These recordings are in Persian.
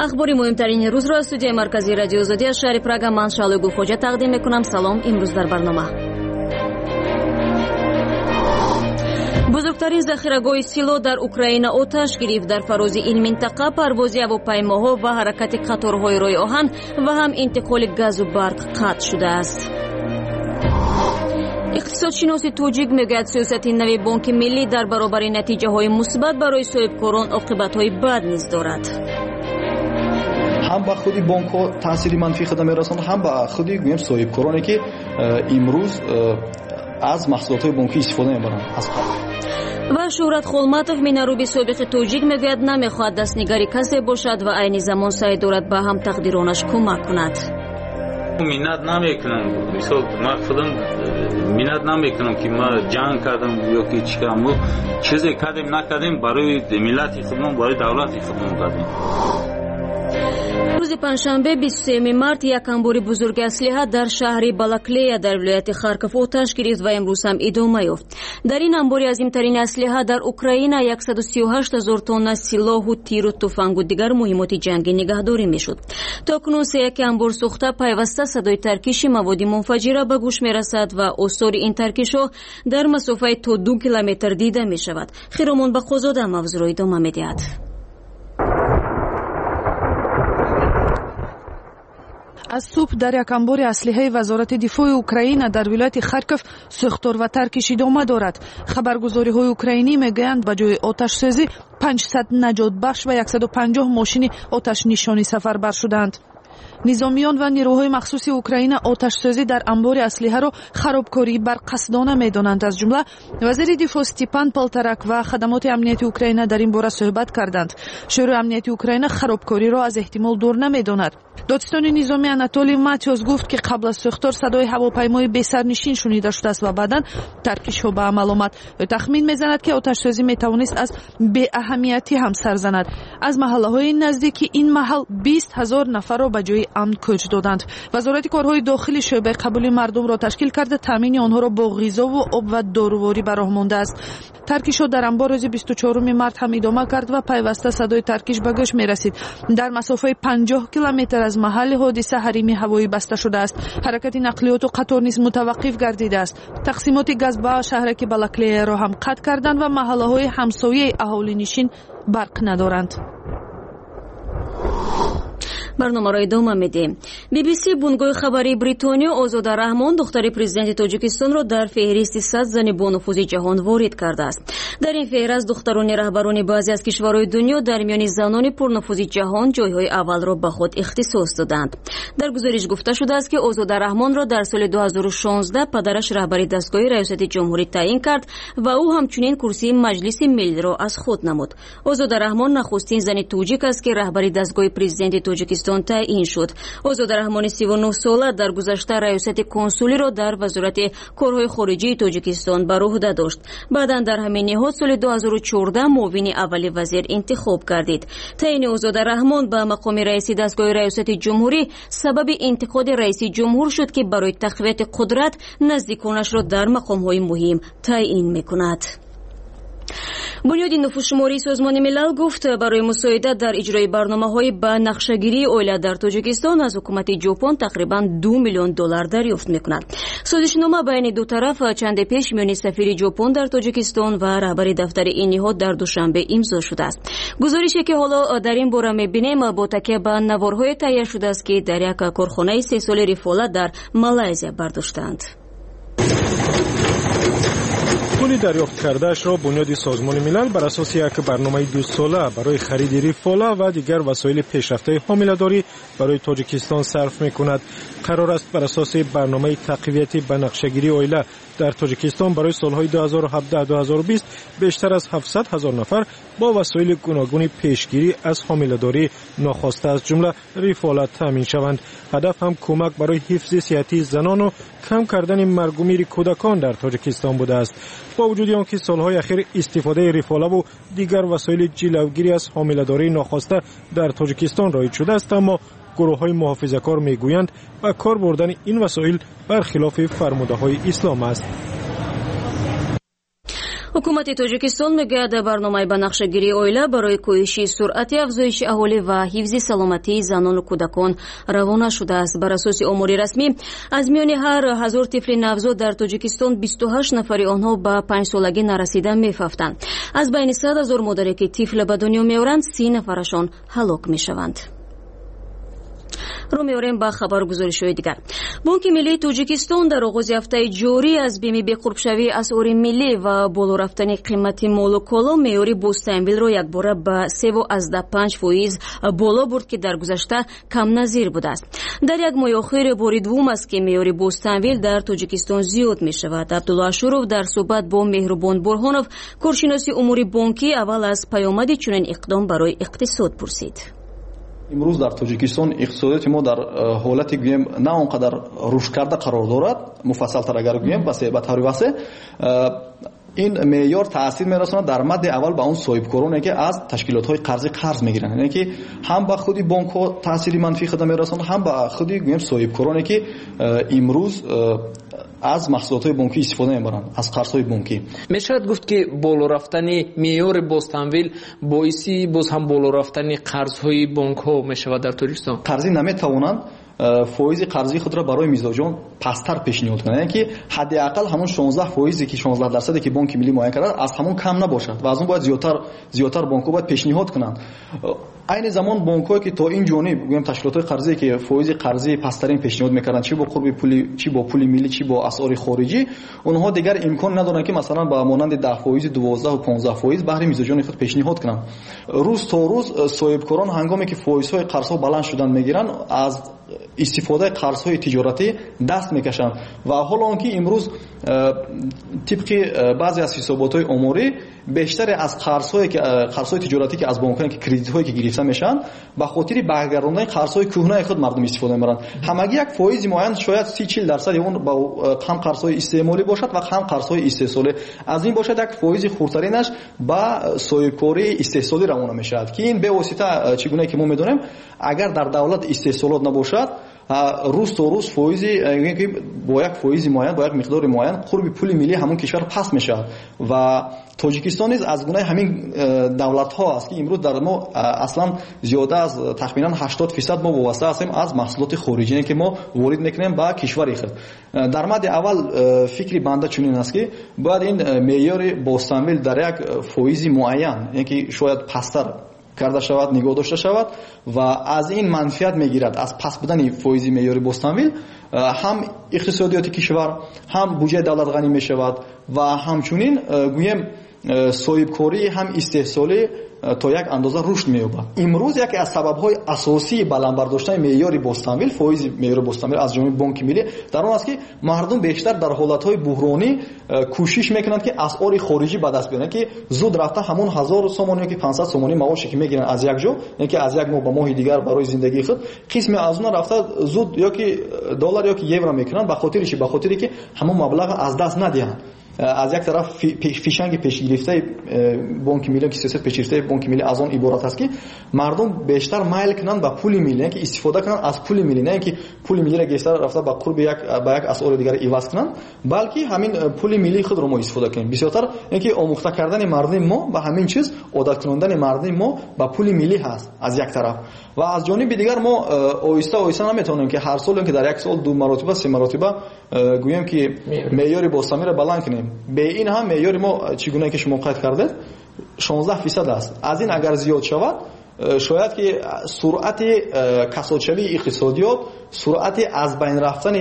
اخبار مهمترین روز را از استودیوی مرکزی رادیو آزادی از شهر پراگ من شعله گلخوجه تقدیم میکنم. سلام. امروز در برنامه بزرگترین ذخیره‌گاه سیلا در اوکراین آتش گرفت. در فراز این منطقه پرواز هواپیماها و حرکت قطارهای راه آهن و هم انتقال گاز و برق قطع شده است. اقتصادشناس توجیک میگوید سیاست نوی بانک ملی در برابر نتیجه های مثبت برای صاحبکاران عاقبت های بد نیز دارد. هم به خودی بانک ها تاثیر منفی خود میرساند، هم به خودی گویم صاحبکارانی که امروز از محصولات های بانکی استفاده میبرند. و شهرت خولماتوف میناروبی سابق توجیک میگوید نمیخواهد دستنگاری کسی باشد و عین زمان سعی دارد به هم تقدیرانش کمک کند. منت نمیکنم، مثلا من خودم منت نمیکنم که ما جنگ کردم یا که چیکار چیزی کردیم نکردیم برای ملت خودمون، برای دولت خودمون کردیم. روز پنجشنبه 23 مارت یک انبار بزرگ اسلحه در شهر بالاکلیا در ولایت خارکوف آتش گرفت و امروز هم ادامه یافت. در این انبار عظیمترین اسلحه در اوکراین 138,000 تن سلاح و تیر و تفنگ و دیگر مهمات جنگی نگهداری میشد. تاکنون یک انبار سوخته پیوسته صدای ترکیش مواد منفجره به گوش میرسد و آثار این ترکیش‌ها در مسافت تا 2 کیلومتر دیده می شود. خیرمان بقازاده موضوع را ادامه میدهد. از صبح در یک انبار اسلحه وزارت دفاع اوکراین در ولایت خارکوف سوختار و ترکیش ادامه دارد. خبرگزاری‌های اوکراینی میگویند به جای آتش سوزی 500 نجات بخش و 150 ماشین آتش نشانی سفربر شدند. نظامیان و نیروهای مخصوص اوکراین آتش سوزی در انبار اسلحه را خرابکاری بر قصدانه می‌دانند. از جمله وزیر دفاع استپان پالتارک و خدمات امنیتی اوکراین در این باره صحبت کردند. شورای امنیتی اوکراین خرابکاری را از احتمال دور نمی‌داند. دادستان نظامی آناتولی ماتیوس گفت که قبل از سوختار صدای هواپیمای بی‌سرنشین شنیده شده است و بعداً ترکیش‌ها به عمل آمد. تخمین می‌زند که آتش سوزی می‌توانست از بی اهمیتی هم سر زند. از محله‌های نزدیک این محل 20,000 نفر را به جای امن کوچ دادند. وزارت کارهای داخلی شعبه قبولی مردم را تشکیل کرده تامین آنها را با غذا و آب و داروواری به راه مانده است. ترکیش‌ها در انبار روز 24 مارت هم ادامه کرد و پیوسته صدای ترکیش به گوش می‌رسید. در مسافه 50 کیلومتر از محل حادثه حریم هوایی بسته شده است. حرکت نقلیات و قطار نیز متوقف گردیده است. تقسیمات گاز به شهرک بالاکلیا را هم قطع کردند و محله‌های همسایه اهالی نشین برق ندارند. برنامه را ادامه میدیم. BBC بنگاه خبری بریتانیا آزاده رحمان دختر پرزیدنت تاجیکستان را در فهرست 100 زن با نفوذ جهان وارد کرده است. در این فهرست دختران رهبران بعضی از کشورهای دنیا در میان زنان پرنفوذ جهان جایهای اول را به خود اختصاص دادند. در گزارش گفته شده است که آزاده رحمان را در سال 2016 پدرش رهبر دستگاه ریاست جمهوری تعیین کرد و او همچنین کرسی مجلس ملی را از خود نمود. آزاده رحمان نخستین زن توجیک است که رهبر دستگاه پرزیدنت تاجیکستان تعیین شد. آزاده رحمان 39 ساله در گذشته ریاست کنسولی را در وزارت کارهای خارجه تاجیکستان بر عهده داشت. بعدا در همین نهاد سال 2014 معاون اول وزیر انتخاب گردید. تعیین آزاده رحمان به مقام رئیس دستگاه ریاست جمهوری سبب انتقاد رئیس جمهور شد که برای تقویت قدرت نزدیکانش را در مقام‌های مهم تعیین می‌کند. بنیاد نفوذشماری سازمان ملل گفت برای مساعدت در اجرای برنامه‌های به نقشه‌گیری اویلا در تاجیکستان از حکومت ژاپن تقریباً 2 میلیون دلار دریافت می‌کند. سازشنامه بین دو طرف چند پیش میان سفیر ژاپن در تاجیکستان و رهبر دفتر این نهاد در دوشنبه امضا شده است. گزارشی که حالا در این باره می‌بینیم با تکیه به نوارهای تهیه شده است که در یک کارخانه 3 ساله رفالت در مالایزیا برداشتند. پول دریافت کردهش را بنیاد سازمان ملل بر اساس یک برنامه 2 ساله برای خرید رفاله و دیگر وسایل پیشرفته حامله‌داری برای تاجیکستان صرف می‌کند. قرار است بر اساس برنامه تقویت بنقشه‌گیری اویلا در تاجیکستان برای سالهای 2017-2020 بیشتر از 700,000 نفر با وسایل گوناگون پیشگیری از حامله‌داری ناخواسته از جمله رفالت تامین شوند. هدف هم کمک برای حفظ صحتی زنان و کم کردن مرگ و میر کودکان در تاجیکستان بوده است. با وجود آنکه سالهای اخیر استفاده رفاله و دیگر وسایل جلوگیری از حامله‌داری ناخواسته در تاجیکستان رایج شده است، اما گروه‌های محافظه‌کار میگویند به کار بردن این وسایل برخلاف فرموده‌های اسلام است. ҳукумати тоҷикистон мегӯяд барномаи ба нақшагирии оила барои коҳиши суръати афзоиши аҳолӣ ва ҳифзи саломатии занону кӯдакон равона шудааст. Бар асоси омори расмӣ аз миёни ҳар 1000 тифли навзод дар тоҷикистон 28 нафари онҳо ба 5-солагӣ нарасида мефафтанд. аз байни 100 000 модаре ки тифл ба дунё меоранд 30 нафарашон ҳалок мешаванд. رو می‌آوریم با خبرگزاری‌های دیگر. بانک ملی تاجیکستان در آغاز هفته جاری از بیمه بقربشوی اسعار ملی و بالا رفتن قیمت مال و کالا معیار بازتحویل را یکباره به 3.5% بالا برد که در گذشته کم نظیر بوده است. در یک ماه اخیر بار دوم است که معیار بازتحویل در تاجیکستان زیاد می‌شود. عبدالله اشورов در صحبت با مهربان برهانов کارشناس امور بانکی اول از پیامد چنین اقدام برای اقتصاد پرسید. امروز در تاجیکستان اقتصادیات ما در حالتی گویم نه اونقدر رشد کرده قرار دارد. مفصل تر اگر گویم به طور واسه این معیار تاثیر میرساند در مد اول به اون صاحبکارانی که از تشکیلات‌های قرضی قرض میگیرن، یعنی که هم به خودی بانک‌ها تاثیر منفی خود میرساند، هم به خودی گویم صاحبکارانی که امروز از محصولات بانکی استفاده می‌برند، از قرض‌های بانکی. میشود گفت که بالا رفتن معیار بازتحویل باعثی باز هم بالا رفتن قرض‌های بانک‌ها میشود در تاجیکستان. قرضی نمیتوانند فایز قرضی خود را برای میزاجان پستر پیشنهاد کنند، یعنی که حداقل همون 16% که 16% که بانک ملی معین کرده از همون کم نباشد و از اون باید زیادتر بانک‌ها باید پیشنهاد کنند. این زمان بانک‌ها که تا این جانب میگم تشکیلات قرضی که فایز قرضی پسترین پیشنهاد می‌کنند، چی با قرب پولی، چی با پول ملی، چی با اسعار خارجی، اونها دیگر امکان ندارند که مثلا با مانند 10%، 12 و 15% بهره میزاجان خود پیشنهاد کنند. روز تا روز صاحبکاران هنگامی که فایزهای قرض‌ها بلند شدن میگیرند از استفاده قرض‌های تجارتی دست میکشند و حالا آنکه امروز طبق بعضی از حسابات‌های آماری بیشتر از قرض‌های تجارتی که از بانک‌ها که کردیت‌هایی که گرفته میشن به خاطر برگرداندن قرض‌های کهنه خود مردم استفاده می‌برند. همگی یک فایز معین شاید 30-40% اون با هم قرض‌های استعمالی باشد و هم قرض‌های استحصالی. از این باشد یک فایز خردترینش با صاحبکاری استحصالی روانه میشود که این به واسطه چگونه که ما می‌دونیم اگر در دولت استحصالات نباشد روز تا روز فایزی با یک فایز معین، با یک مقدار معین قرب پول ملی همون کشور پس میشود و تاجیکستان از گونه همین دولت ها است که امروز در ما اصلا زیاده از تقریبا 80% ما وابسته هستیم از محصولات خارجی که ما وارد میکنیم با کشور خود. در مد اول فکری بنده چنین است که باید این معیار بازتحویل در یک فایز معین، یعنی شاید پستر کرده شود، نگاه داشته شود و از این منفعت میگیرد از پس بودن فایز معیار بازتحویل هم اقتصادیات کشور، هم بودجه دولت غنی می شود و همچنین گویم صاحبکاری هم استحصالی تا یک اندازه رشد می‌یابد. امروز یکی از سبب‌های اساسی بلند برداشتن معیار بازتحویل، فایز معیار بازتحویل از جانب بانک ملی در آن است که مردم بیشتر در حالت‌های بحرانی کوشش می‌کنند که اسعار خارجی به دست بیارند که زود رفته همون 1000 سومانی یا 500 سومانی معاشی که می‌گیرند از یک جا، اینکه از یک ماه به ماه دیگر برای زندگی خود قسمی از اون رفته زود یا که دلار یا که یورو می‌کنند به خاطری که همون مبلغ از دست ندهند. از یک طرف فیشنگ پیشگرفته بانک ملی که سیاست پیشگرفته بانک ملی از آن عبارت است که مردم بیشتر میل کنند به پول ملی، که استفاده کنند از پول ملی، نه اینکه پول ملی را گستر رفته با قرب یک اسعار دیگر عوض کنند، بلکه همین پول ملی خود را ما استفاده کنیم. بسیارتر اینکه آموخته کردن مردم ما به همین چیز، عادت کناندن مردم ما به پول ملی هست از یک طرف و از جانب دیگر ما آهسته نمیتونیم که هر سال که در یک سال 2 مرتبه 3 مرتبه گویم که معیار بازتحویل بلند کنیم. به این هم معیار ما چگونه که شما قید کردید 16% است. از این اگر زیاد شود شاید که سرعت کسادشوی اقتصادیات، سرعت از بین رفتن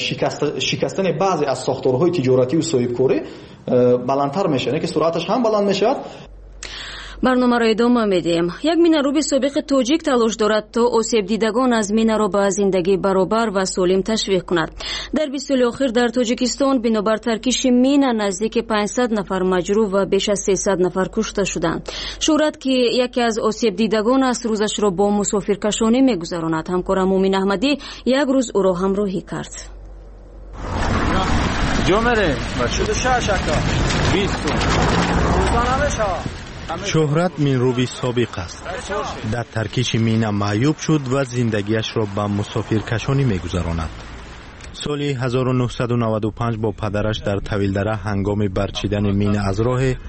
شکستن بعضی از ساختارهای تجارتی و صاحبکاری بلندتر میشه، نه که سرعتش هم بلند میشه. برنامه را ادامه میدیم. یک مینه‌روبی سابق توجیک تلاش دارد تا آسیب دیدگان از مینه را به زندگی برابر و سالم تشویق کند. در 20 سال اخیر در تاجیکستان بنابر ترکیش مینه نزدیک 500 نفر مجروح و بیش از 300 نفر کشته شدند. شهرت که یکی از آسیب دیدگان است روزش را با مسافرکشانی میگذراند. همکارم مومن احمدی یک روز او را همراهی کرد. جمره بچه شاشاکا 20 شهرت مینروبی سابق است. در ترکیش مینه معیوب شد و زندگیش را به مسافرکشانی می‌گذراند. سال 1995 با پدرش در طویلدره هنگام برچیدن مینه از راه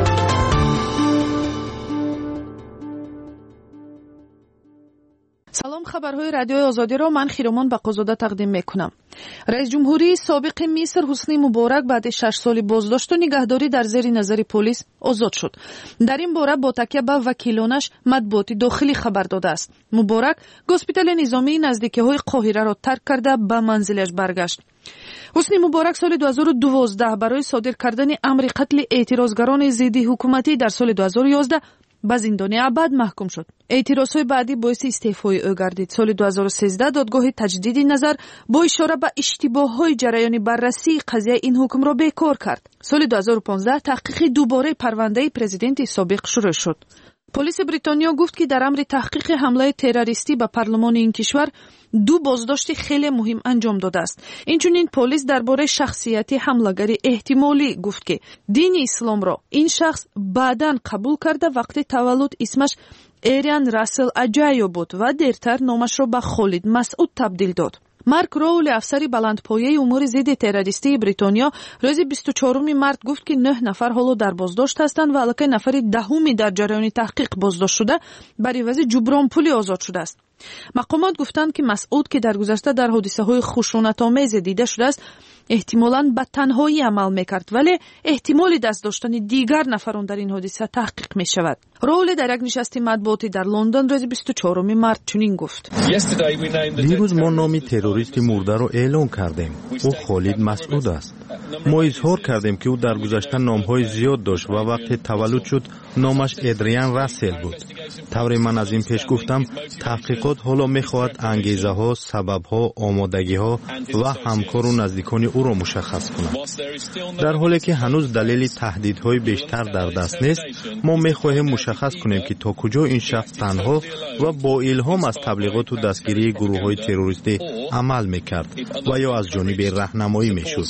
خبرهای رادیوی آزادی را من خیرمان بقازاده تقدیم میکنم. رئیس جمهوری سابق مصر حسنی مبارک بعد 6 سال بازداشت و نگهداری در زیر نظر پلیس آزاد شد. در این باره با تکیه به وکیلانش مطبوعات داخلی خبر داده است. مبارک هسپتال نظامی نزدیکی‌های قاهره را ترک کرده به منزلش برگشت. حسنی مبارک سال 2012 برای صادر کردن امر قتل اعتراضگران ضد حکومتی در سال 2011 به زندان ابد محکوم شد. اعتراضهای بعدی باعث استعفای او گردید. سال 2013 دادگاه تجدید نظر با اشاره به اشتباه‌های جریان بررسی قضیه این حکم را بیکار کرد. سال 2015 تحقیق دوباره پرونده پرزیدنت سابق شروع شد. پلیس بریتانیا گفت که در امر تحقیق حمله تروریستی به پارلمان این کشور 2 بازداشت خیلی مهم انجام داده است. اینچنین پلیس درباره شخصیت حمله‌گری احتمالی گفت که دین اسلام را این شخص بعداً قبول کرده وقتی تولد اسمش ایران راسل اجایو بود و دیرتر نامش را به خالد مسعود تبدیل داد. مارک راول افسری بلندپایه امور ضد تروریستی بریتانیا روز 24 مارت گفت که 9 نفر حالا در بازداشت هستند و الکی نفر دهم در جریان تحقیق بازداشت شده بر عوض جبران پولی آزاد شده است. مقامات گفتند که مسعود که در گذشته در حادثه‌های خشونت‌آمیز دیده شده است احتمالاً به تنهایی عمل می‌کرد ولی احتمال دست داشتن دیگر نفران در این حادثه تحقیق می‌شود. راول در یک نشست مطبوعاتی در لندن روز 24 مارت چنین گفت: دیروز ما نام تروریست مرده را اعلام کردیم. او خالد مسعود است. ما اظهار کردیم که او در گذشته نام‌های زیاد داشت و وقتی تولد شد نامش ادریان راسل بود. طوری من از این پیش گفتم تحقیقات حالا می‌خواهد انگیزه‌ها، سبب‌ها، آمادگی‌ها و همکار و نزدیکان او را مشخص کند. در حالی که هنوز دلیل تهدیدهای بیشتر در دست نیست، ما می‌خواهیم مشخص کنیم که تا کجا این شخص تنها و با الهام از تبلیغات و دستگیری گروه‌های تروریستی عمل می‌کرد و یا از جانب راهنمایی می‌شد.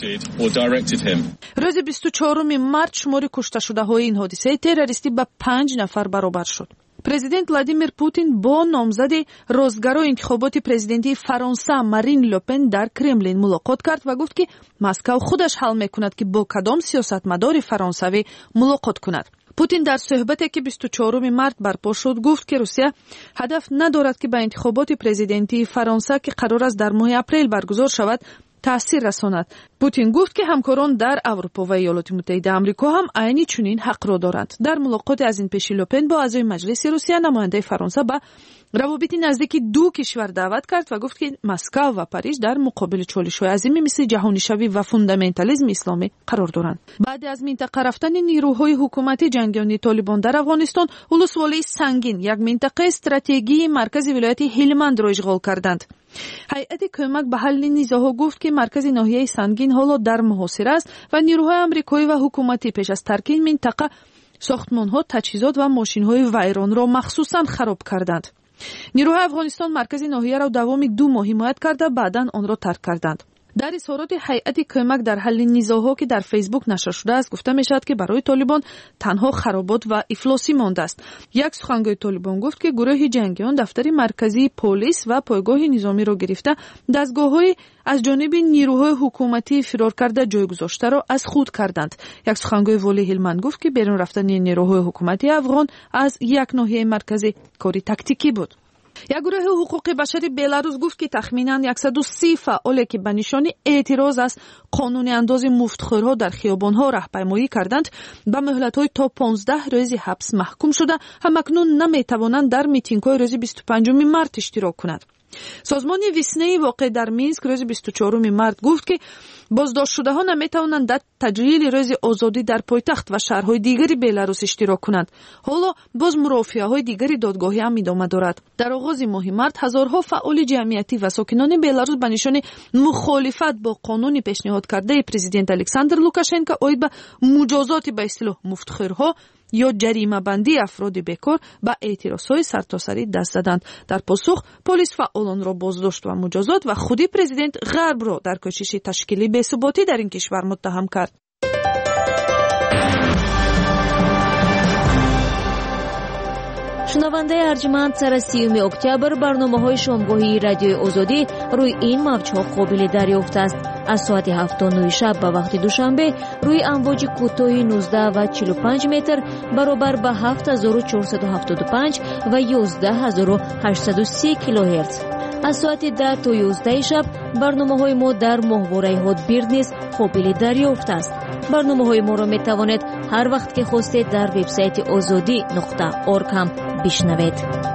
روز 24 مارت شمار کشته شده‌های این حادثه تروریستی به 5 نفر برابر شد. پرزیدنت ولادیمیر پوتین با نامزد راستگرای انتخابات پرزیدنتی فرانسه مارین لوپن در کرملین ملاقات کرد و گفت که مسکو خودش حل میکند که با کدام سیاستمدار فرانسوی ملاقات کند. پوتین در صحبتی که 24 مارت برپا شد گفت که روسیه هدف ندارد که به انتخابات پرزیدنتی فرانسه که قرار است در ماه اپریل برگزار شود تأثیر رساند. پوتین گفت که همکاران در اروپا و ایالات متحده آمریکا هم عینی چنین حق را دارند. در ملاقات از این پیش لوپن با اعضای مجلس روسیه نماینده فرانسه به روابط نزدیک 2 کشور دعوت کرد و گفت که مسکو و پاریس در مقابل چالش‌های عظیمی مثل جهانی‌شوی و فوندامنتالیسم اسلامی قرار دارند. بعد از منطقه رفتن نیروهای حکومتی جنگیان طالبان در افغانستان، ولسوالی سنگین یک منطقه استراتژیکی مرکزی ولایت هلمند را اشغال کردند. هیئت کمک به حل نزاع‌ها گفت که مرکز ناحیه سنگین حالا در محاصره است و نیروهای آمریکایی و حکومتی پیش از ترک این منطقه ساختمان‌ها، تجهیزات و ماشین‌های ویران را مخصوصاً خراب کردند. نیروهای افغانستان مرکز ناحیه را دوام 2 ماه حمایت کرده بعداً آن را ترک کردند. در اظهارات هیئت کمک در حل نزاع‌ها که در فیسبوک نشر شده است گفته می‌شود که برای طالبان تنها خرابات و افلاسی مانده است. یک سخنگوی طالبان گفت که گروه جنگیان دفتر مرکزی پلیس و پایگاه نظامی را گرفته دستگاه‌های از جانب نیروهای حکومتی فرار کرده جای گذاشته را از خود کردند. یک سخنگوی والی هلمند گفت که بیرون رفتن نیروهای حکومتی افغان از یک ناحیه مرکزی کاری تاکتیکی بود. یک گروه حقوق بشری بلاروس گفت که تخمیناً 130 فعالی که به نشان اعتراض از قانون انداز مفتخورها در خیابان‌ها راهپیمایی کردند به مهلت‌های تا 15 روز حبس محکوم شده همکنون نمی‌توانند در میتینگ‌های روز 25 مارت اشتراک کنند. سازمان ویسنی واقع در مینسک روز 24 مارت گفت که بازداشت شده ها نمیتوانند در تجلیل روز آزادی در پایتخت و شهرهای دیگری بلاروس اشتراک کنند. حالا باز مرافعه های دیگری دادگاهی هم ادامه دارد. در آغاز ماه مارت هزارها فعال جمعیتی و ساکنان بلاروس به نشان مخالفت با قانون پیشنهاد کرده پرزیدنت الکساندر لوکاشنکو اوید به مجازات به اصطلاح مفتخورها یا جریمه بندی افراد بیکار به اعتراضهای سرتاسری دست زدند. در پاسخ پلیس فعالان را بازداشت و مجازات و خودی پرزیدنت غرب را در کوشش تشکیل بی‌ثباتی در این کشور متهم کرد. شنونده ارجمند سر 30 اکتبر برنامه‌های شامگاهی رادیوی آزادی روی این موج‌ها قابل دریافت است. از ساعت 7:09 شب به وقت دوشنبه روی امواج کوتاه 19 و 45 متر برابر به 7475 و 11830 کیلوهرتز. از ساعت 10 تا 11 شب برنامه‌های ما در ماهواره هاتبیرد نیز قابل دریافت است. برنامه‌های ما را می‌توانید هر وقت که خواستید در وبسایت azadi.org هم بشنوید.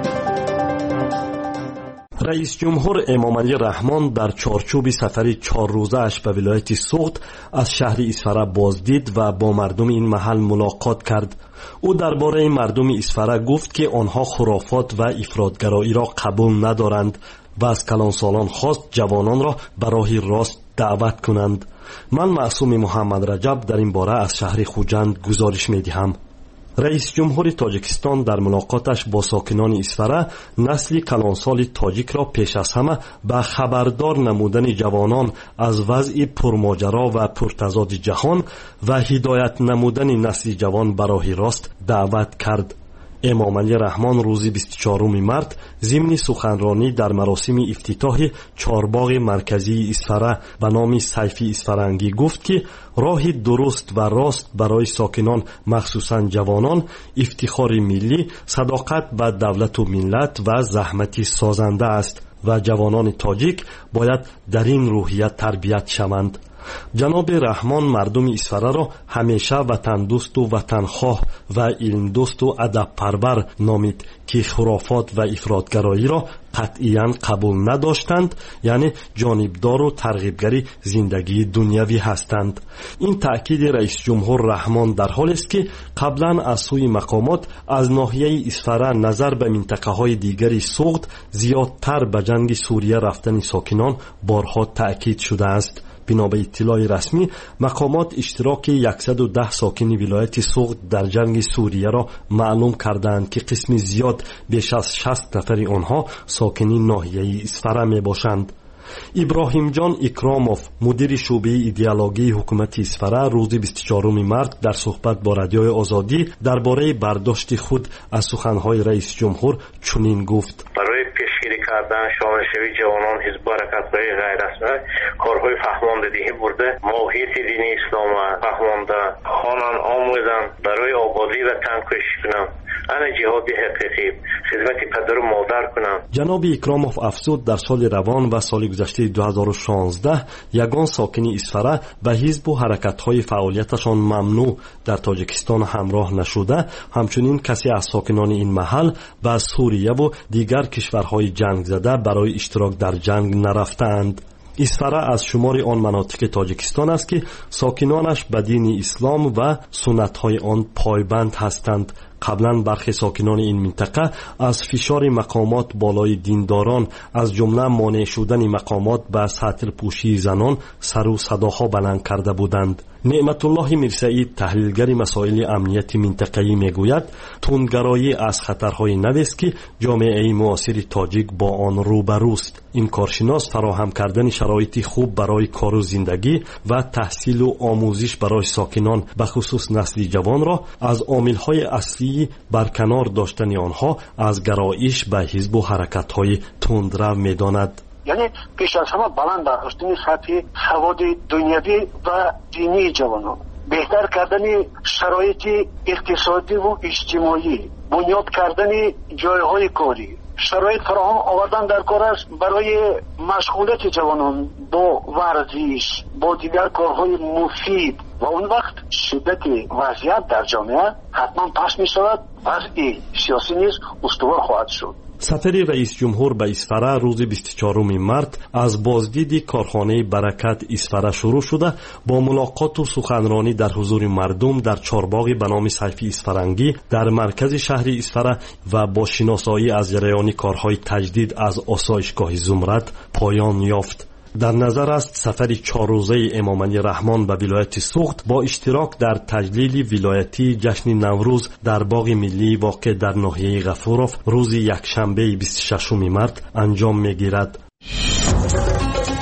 رئیس جمهور امامعلی رحمان در چارچوب سفری 4 روزه اش به ولایت سوخت از شهر اسفره بازدید و با مردم این محل ملاقات کرد. او درباره مردم اسفره گفت که آنها خرافات و افراطگرایی را قبول ندارند و از کلانسالان خواست جوانان را به راه راست دعوت کنند. من معصوم محمد رجب در این باره از شهر خوجند گزارش می‌دهم. رئیس جمهور تاجیکستان در ملاقاتش با ساکنان اسفره نسل کلانسال تاجیک را پیش از همه به خبردار نمودن جوانان از وضع پرماجرا و پرتضاد جهان و هدایت نمودن نسل جوان به راه راست دعوت کرد. امامعلی رحمان روز 24 مارس ضمن سخنرانی در مراسم افتتاح چهارباغ مرکزی اسفره به نام سیفی اسفرنگی گفت که راه درست و راست برای ساکنان مخصوصاً جوانان افتخار ملی، صداقت به دولت و ملت و زحمت سازنده است و جوانان تاجیک باید در این روحیت تربیت شوند. جناب رحمان مردم اسفره را همیشه وطن دوست و وطنخواه و علم دوست و ادب پرور نامید که خرافات و افراطگرایی را قطعاً قبول نداشتند، یعنی جانبدار و ترغیبگری زندگی دنیوی هستند. این تأکید رئیس جمهور رحمان در حالی است که قبلا از سوی مقامات از ناحیه اسفره نظر به منطقه های دیگری سوخت زیادتر به جنگ سوریه رفتن ساکنان بارها تأکید شده است. بنا به اطلاع رسمی مقامات اشتراک 110 ساکن ولایت سوخت در جنگ سوریه را معلوم کردند که قسم زیاد بیش از 60 نفر آنها ساکنین ناحیه اسفره می باشند. ابراهیم جان اکراموف مدیر شعبه ایدئولوژی حکومت اسفره روز 24 مارس در صحبت با رادیوی آزادی درباره برداشت خود از سخنهای رئیس جمهور چنین گفت: برای پیشگیری کردن شامل‌شوی جوانان حزب حرکت‌های غیر رسمی کارهای فهماندهی برده، ماهیت دین اسلام فهمانده، خوانان آموزان برای آبادی و تنکش کنند، انا جهادی حقیقی خدمت پدر و مادر کنند. جناب اکراموف افزود در سال روان و سال گذشته 2016 یگان ساکن اسفره به حزب و حرکت‌های فعالیتشان ممنوع در تاجیکستان همراه نشده، همچنین کسی از ساکنان این محل به سوریه و دیگر کشورهای جنگ زده برای اشتراک در جنگ نرفتند. اسفره از شمار آن مناطق تاجیکستان است که ساکنانش به دین اسلام و سنت‌های آن پایبند هستند. قبلا برخی ساکنان این منطقه از فشار مقامات بالای دینداران از جمله مانع شدن مقامات به ساتر پوشی زنان سر و صداها بلند کرده بودند. نعمت الله میرسعید تحلیلگر مسائل امنیت منطقه‌ای میگوید تندگرایی از خطرهای نوی است که جامعه معاصر تاجیک با آن روبروست. این کارشناس فراهم کردن شرایط خوب برای کار و زندگی و تحصیل و آموزش برای ساکنان به خصوص نسل جوان را از عامل‌های اصلی برکنار داشتن آنها از گرایش به حزب و حرکت‌های تندرو می‌داند. یعنی پیش از همه بلند برداشتن سطح سواد دنیوی و دینی جوانان، بهتر کردن شرایط اقتصادی و اجتماعی، بنیاد کردن جایهای کاری، شرایط فراهم آوردن در کار است برای مشغولیت جوانان با ورزش، با دیگر کارهای مفید و اون وقت شدت وضعیت در جامعه حتما پس می شود، وضع سیاسی نیز استوار خواهد شد. سفر رئیس جمهور به اسفره روز 24 مارس از بازدید کارخانه برکت اسفره شروع شده با ملاقات و سخنرانی در حضور مردم در چهارباغ به نام سیفی اسفرنگی در مرکز شهر اسفره و با شناسایی از جریان کارهای تجدید از آسایشگاه زمرد پایان یافت. در نظر است سفر 4 روزه امامعلی رحمان به ولایت سوخت با اشتراک در تجلیل ولایتی جشن نوروز در باغ ملی واقع در ناحیه غفورف روز یکشنبه 26 مارس انجام می‌گیرد.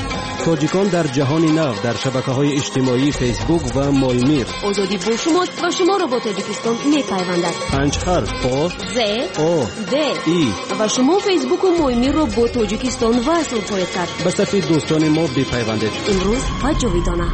تاجیکان در جهان نو در شبکه‌های اجتماعی فیسبوک و مایمیر. آزادی با شما و شما را با تاجیکستان می‌پیوندد. 5 حرف آ ز او د ای و شما فیسبوک و مایمیر را با تاجیکستان وصل خواهید کرد. به صفحه دوستان ما بپیوندید. امروز و جاویدانه.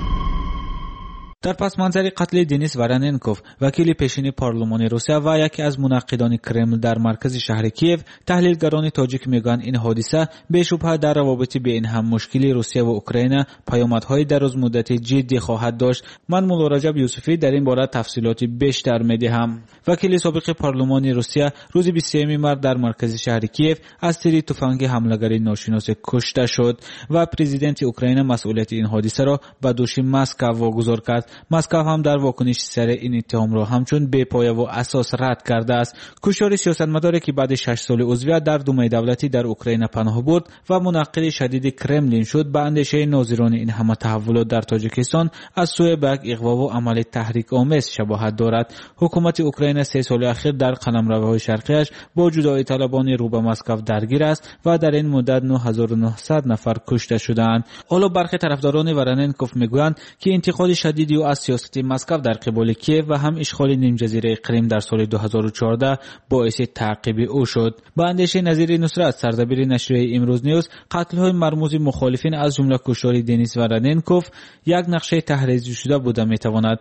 در پس منظر قتل دنیس وراننکوف وکیل پیشین پارلمان روسیه و یکی از منقدان کرمل در مرکز شهر کیف، تحلیلگران تاجیک میگویند این حادثه به شبهه در روابط بین هم مشکلی روسیه و اوکراین پیامدهای دراز مدتی جدی خواهد داشت. من مولا رجب یوسفی در این باره تفصیلات بیشتر میدهم. وکیل سابق پارلمان روسیه روز 23 مارس در مرکز شهر کیف از تیر تفنگ حمله‌گر ناشناس کشته شد و پرزیدنت اوکراین مسئولیت این حادثه را به دوش مسکو واگذار کرد. مسکو هم در واکنش سر این اتهام را همچون بی‌پایه و اساس رد کرده است. کشتار سیاستمداری که بعد 6 سال عضویت در دومای دولتی در اوکراین پناه برد و منقد شدید کرملین شد، به اندیشه ناظران این همه تحولات در تاجیکستان از سوی به اغوا و عمل تحریک آمیز شباهت دارد. حکومت اوکراین 3 سال اخیر در قلمروهای شرقیش با جدایی طلبان رو به مسکو درگیر است و در این مدت 9900 نفر کشته شدند. حالا برخی طرفداران وراننکوف میگویند که انتقاد شدیدی از سیاست مسکو در قبال کیف و هم اشغال نیم جزیره کریم در سال 2014 باعث تعقیب او شد. با اندیشه نظیر نصرت، سردبیر نشریه امروز نیوز، قتل‌های مرموز مخالفین از جمله کشتار دنیس وراننکوف یک نقشه تحریزی شده بوده میتواند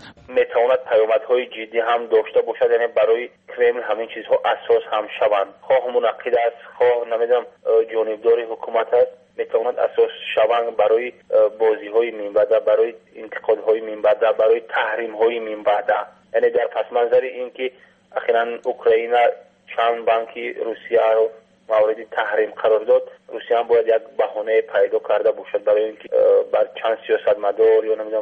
پیامدهای جدی هم داشته باشد. یعنی برای کرمل همین چیزها اساس هم شوند، خواه منقد است خواه نمیدونم جانبدار حکومت است، میتواند اساس شوند برای بازی‌های منبعد، برای انتقادهای منبعد، برای تحریم‌های منبعد. یعنی در پس منظر این که اخیراً اوکراین چند بانکی روسیه رو مورد تحریم قرار داد، روسیه هم باید یک بهانه پیدا کرده باشد برای اینکه بر چند سیاستمدار یا نمیدونم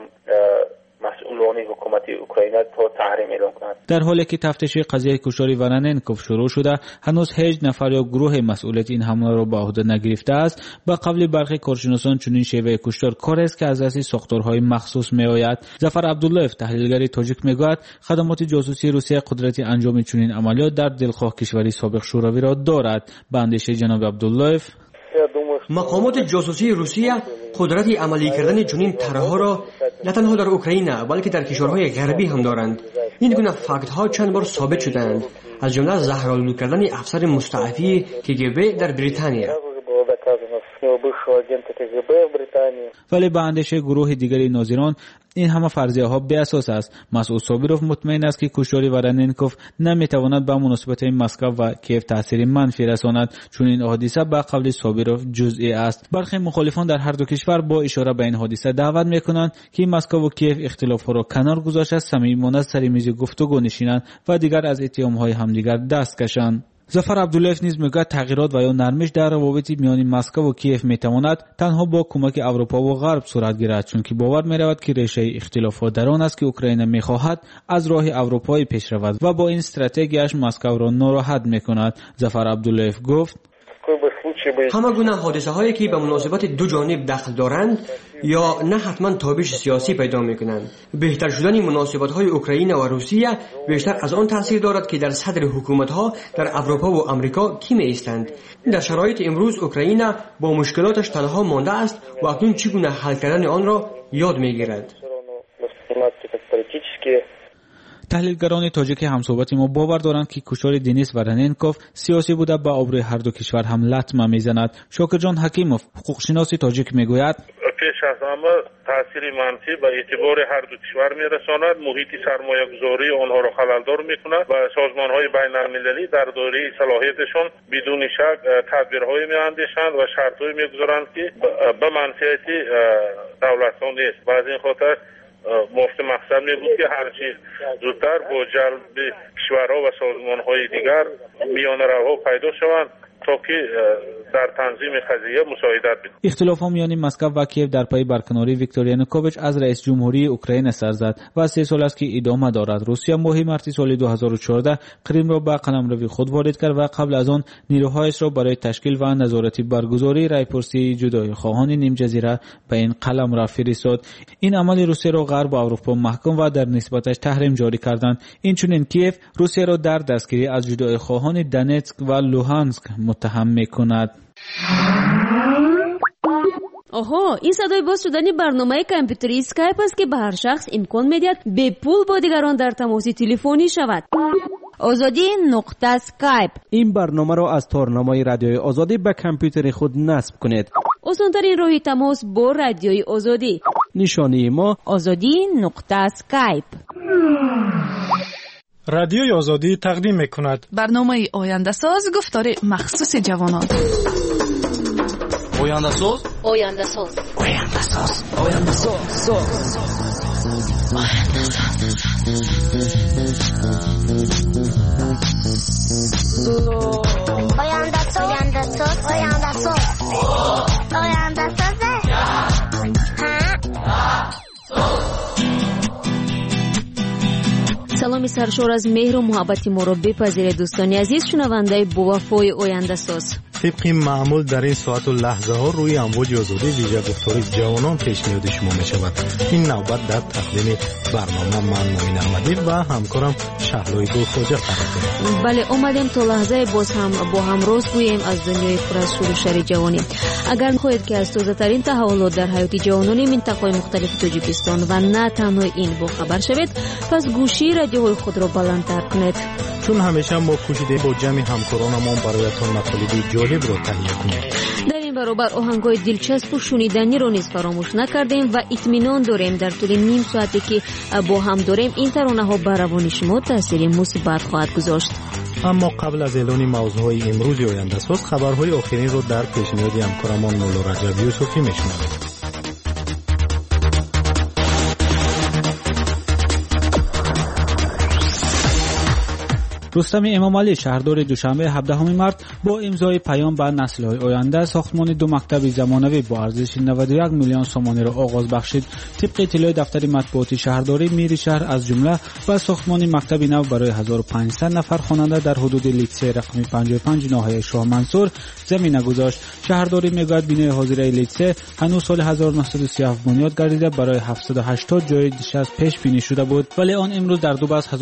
مسئولان حکومت اوکراین تا تحریم اعلام کنند. در حالی که تفتیش قضیه کشتار وراننکوف شروع شده، هنوز هیچ نفر یا گروه مسئولیت این حمله را به عهده نگرفته است. با قبل برخی کارشناسان چنین شیوه کشتار کاری است که از دست ساختارهای مخصوص میآید. ظفر عبداللهف تحلیلگر تاجیک میگوید خدمات جاسوسی روسیه قدرت انجام چنین عملیات در دلخواه کشوری سابق شوروی را دارد. به اندیشه جناب عبداللهف، مقامات جاسوسی روسیه قدرت عملی کردن چنین طرح‌ها را نه تنها در اوکراین بلکه در کشورهای غربی هم دارند. این گونه فاکت‌ها چند بار ثابت شدند، از جمله زهرآلود کردن افسر مستعفی کگب در بریتانیا. ولی به اندیشه گروه دیگری ناظران این همه فرضیه ها بی اساس است. مسعود صابروف مطمئن است که کشتار وراننکوف نمیتواند به مناسبت مسکو و کیف تاثیر منفی رساند، چون این حادثه به قول صابروف جزئی است. برخی مخالفان در هر دو کشور با اشاره به این حادثه دعوت میکنند که مسکو و کیف اختلافات را کنار گذاشته صمیمانه سر میز گفتگو نشینند و دیگر از اتهام‌های همدیگر دست کشند. ظفر عبداللهف نیز میگوید تغییرات و یا نرمش در روابط میان مسکو و کیف میتواند تنها با کمک اروپا و غرب صورت گیرد، چون که باور میرود که ریشه اختلافات در آن است که اوکراین میخواهد از راه اروپایی پیش رود و با این استراتژیش مسکو را ناراحت میکند. ظفر عبداللهف گفت همه گونه حادثه هایی که به مناسبت دو جانب دخل دارند یا نه حتما تابش سیاسی پیدا میکنند. بهتر شدن مناسبت های اوکراین و روسیه بیشتر از آن تاثیر دارد که در صدر حکومت ها در اروپا و آمریکا کی می ایستند. در شرایط امروز اوکراین با مشکلاتش تنها مانده است و اکنون چگونه حل کردن آن را یاد میگیرد. تحلیلگران تاجیک همصحبت ما باور دارند که کشتار دنیس وراننکوف سیاسی بوده به آبروی هر دو کشور هم لطمه میزند. شاکر جان حکیموف حقوقشناس تاجیک میگوید پیش از همه تاثیر منفی به اعتبار هر دو کشور میرساند، محیط سرمایه‌گذاری آنها را خللدار میکند و سازمان‌های بین‌المللی در دوره صلاحیتشان بدون شک تدبیرهایی میاندیشند و شرطهایی میگذارند که به منفعت دولت‌ها نیست و از این خاطر مفت مقصد می بود که هرچی زودتر با جلب کشورها و سازمانهای دیگر میان رها پیدا شوند تا که در تنظیم قضیه مساعدت بدهند. اختلافات میان مسکو و کیف در پی برکناری ویکتور یانوکوویچ از رئیس جمهوری اوکراین سر زد و 3 سال است که ادامه دارد. روسیه ماه مارس سال 2014 کریم را به قلمرو خود وارد کرد و قبل از آن نیروهایش را برای تشکیل و نظارت برگزاری رایپرسی جدایی خواهان نیم جزیره به این قلمرو فرستاد. این عمل روسیه را غرب و اروپا محکوم و در نسبتش تحریم جاری کردند. اینچنین کیف روسیه را در دستگیری از جدایی خواهان دونتسک و لوهانسک متهم می‌کند. آها، این صدای باز شدن برنامه کامپیوتری اسکایپ است که به هر شخص امکان میدهد به پول با دیگران در تماس تلفنی شود. آزادی نقطه اسکایپ. این برنامه را از تارنامه رادیوی آزادی به کامپیوتر خود نصب کنید. آسان‌ترین راه تماس با رادیوی آزادی. نشانی ما آزادی نقطه اسکایپ. رادیوی آزادی تقدیم میکند برنامه آینده ساز، گفتار مخصوص جوانان. آینده ساز، آینده ساز، آینده ساز، آینده ساز. سلامی سرشار از مهر و محبت ما را بپذیرید دوستان عزیز شنونده با وفای آینده ساز. طبق معمول در این ساعت و لحظه ها روی امواج آزادی ویژه گفتار جوانان پیشنهاد شما می شود. این نوبت در تقدیم برنامه من مومن احمدی و همکارم شهلوی گلخواجه قرار داریم. بله، اومدیم تا لحظه باز هم با هم راز گوییم از دنیای پر از شور و شر جوانی. اگر می‌خواهید که از تازه ترین تحولات در حیات جوانان منطقه‌های مختلف تاجیکستان و نه تنها این با خبر شوید، پس گوشی رادیوهای خود را بلندتر کنید. چون همیشه ما کوشیده با جمع همکارانمان برایتان مطالب جالب را تهیه کنیم. در این برابر آهنگ‌های دلچسب و شنیدنی را نیز فراموش نکردیم و اطمینان داریم در طول نیم ساعتی که با هم داریم این ترانه‌ها بر روان شما تأثیر مثبت خواهد گذاشت. اما قبل از اعلان موضوعهای امروز آینده ساز، خبرهای آخرین را در پیشنهاد همکارمان مولا رجب یوسفی میشنوید. رستم امامعلی شهردار دوشنبه 17 مارس با امضای پیام به نسل‌های آینده ساختمان دو مکتب زمانوی با ارزش 91 میلیون سومانی را آغاز بخشید. طبق اطلاع دفتر مطبوعاتی شهرداری میر شهر از جمله و ساختمان مکتب نو برای 1500 نفر خواننده در حدود لیتسه رقم 55 ناحیه شاه منصور زمینه گذاشت. شهرداری میگوید بینای حاضره لیتسه هنوز سال 1937 بنیاد گردیده برای 780 جای نشست پیش بینی شده بود، ولی آن امروز در دو بس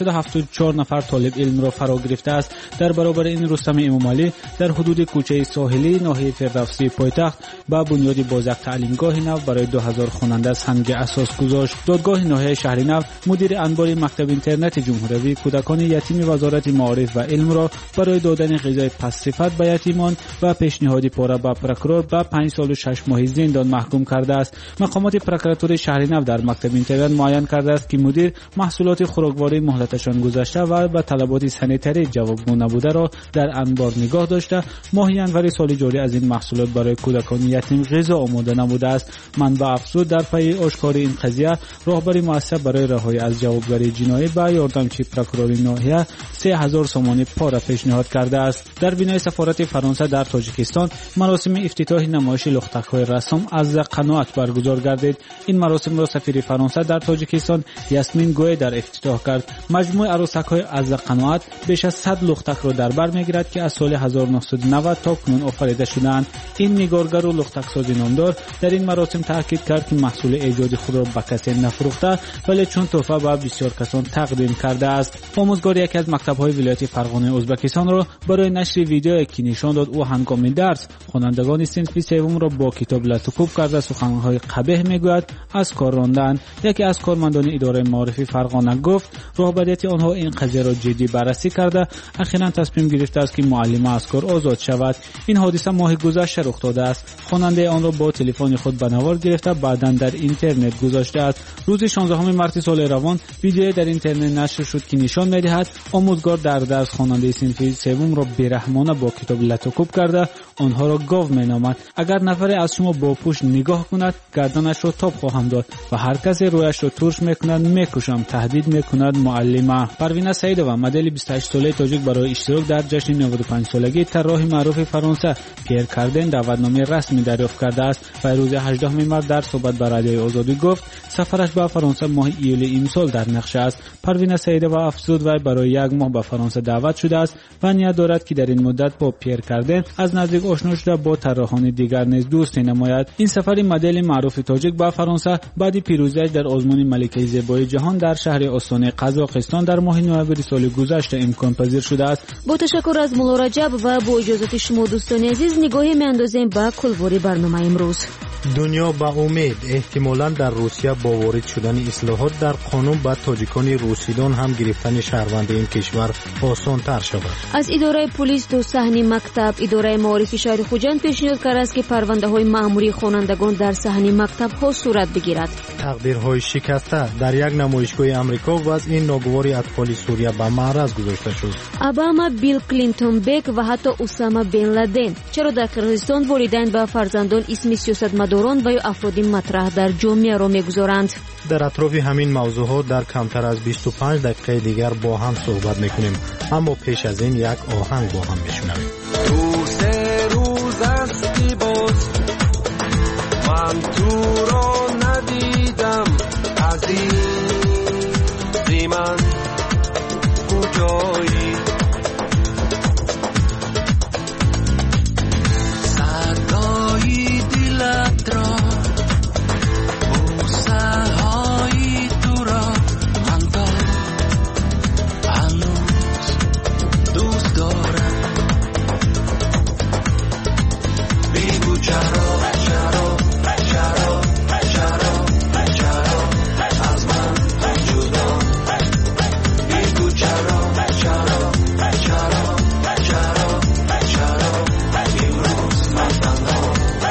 1674 نفر طالب علم را فرا گرفته است. در برابر این رستم امامعلی در حدود کوچه ساحلی ناحیه فردوسی پایتخت با بنیاد بازک تعلیمگاه نو برای 2000 خواننده سنگ اساس گذاشت. دادگاه ناحیه شهر نو مدیر انبار مکتب اینترنت جمهوری کودکان یتیم وزارت معارف و علم را برای دادن غذای پس صفت به یتیمان و پیشنهاد پاره به پروکورور به 5 سال و 6 ماه زندان محکوم کرده است. مقامات پروکوراتور شهر نو در مکتب اینترنت معین کرده است که مدیر محصولات خوراکواری مهلتشان گذشته و به طلبات سانیتری جوابگو نبوده را در انبار نگاه داشته. ماه ینوری سال جاری از این محصولات برای کودکان یتیم غذا آماده نبوده است. منبع افزود در پی آشکاری این قضیه راهبری مؤسسه برای رهایی از جوابگویی جنایی به یاردمچی پروکورور ناحیه 3000 سومانی پاره پیشنهاد کرده است. در بینای سفارت فرانسه در تاجیکستان مراسم افتتاح نمایش لختک‌های رسام از قناعت برگزار گردید. این مراسم را سفیر فرانسه در تاجیکستان یاسمین گوی در افتتاح کرد. مجموع عروسک‌های از قناعت بیش از 100 لختک را در بر میگیرد که از سال 1990 تا کنون آفریده شدند. این نگارگر و لختک‌ساز نامدار در این مراسم تاکید کرد که محصول ایجاد خود را به کسی نفروخته ولی چون تحفه به بسیار کسان تقدیم کرده است. آموزگار یکی از مکتب‌های ولایت فرغانه ازبکستان را برای نشر ویدیویی که نشان داد او هنگام درس خوانندگان صنف سوم را با کتاب لطوکوب کرده سخن‌های قبیح میگوید از کار راندند. یکی از کارمندان اداره معارفی فرغانه گفت راهبریت آنها این قضیه را جدی بررسی کرده اخیراً تصمیم گرفته است که معلمه از کار آزاد شود. این حادثه ماه گذشته رخ داده است. خواننده آن را با تلفن خود به نوار گرفته بعداً در اینترنت گذاشته است. روز 16 مارس سال روان ویدیویی در اینترنت نشر شد که نشان می‌دهد آموزگار در درس خواننده صنف سوم را بی‌رحمانه با کتاب لطوکوب کرده آنها را گاو مینامد. اگر نفری از شما با پوش نگاه کند گردنش را تاب خواهم داد و هر کسی رویش را ترش میکند میکشم تهدید میکند معلمه. پروینه سعیدова مدل 28 ساله تاجیک برای اشتراک در جشن 95 سالگی طراح معروف فرانسه پیر کاردن دعوتنامه رسمی دریافت کرده است و روز 18 مارس در صحبت با رادیوی آزادی گفت سفرش به فرانسه ماه ایول امسال در نقشه است. پروینه سعیدова افزود وی برای یک ماه به فرانسه دعوت شده است و نیت دارد که در این مدت با پیر کاردن از نزدیک آشنا شده با طراحان دیگر نیز دوستی نماید. این سفر مدل معروف تاجیک به فرانسه بعد پیروزیش در آزمون ملکه زیبایی جهان در شهر استان قزاقستان در ماه نوامبر سال گذشته امکان پذیر شده است. با تشکر از مولا رجب و با اجازه شما دوستان عزیز نگاهی می‌اندازیم به کلوار برنامه امروز. دنیا با امید احتمالاً در روسیه با وارد شدن اصلاحات در قانون با تاجیکان روسیدان هم گرفتن شهروندی این کشور آسان‌تر شود. از اداره پلیس تا صحن مکتب، اداره معارف شهر خوجند پیشنهاد کرده است که پرونده‌های مأموری خوانندگان در صحن مکتب‌ها صورت بگیرد. تقدیرهای شکسته در یک نمایشگاه آمریکا وضع این ناگواری اطفال سوریه به معرض گذاشته شد. اوباما، بیل کلینتون بک و حتی اوساما بن لادن چرا در قرقیزستان والیدین به فرزندان اسم سیاستمداران و یا افراد مطرح در جامعه را می‌گذارند؟ در اطراف همین موضوعات در کمتر از 25 دقیقه دیگر با هم صحبت می‌کنیم، اما پیش از این یک آهنگ با هم بشنویم. دو سه روز استی باز من تو را ندیدم، عزیزی من کجایی؟ صدای دلت را بوسه های تو را من هنوز دوست دارم. بگو چرا از من جدا؟ بگو چرا امروز من تنها.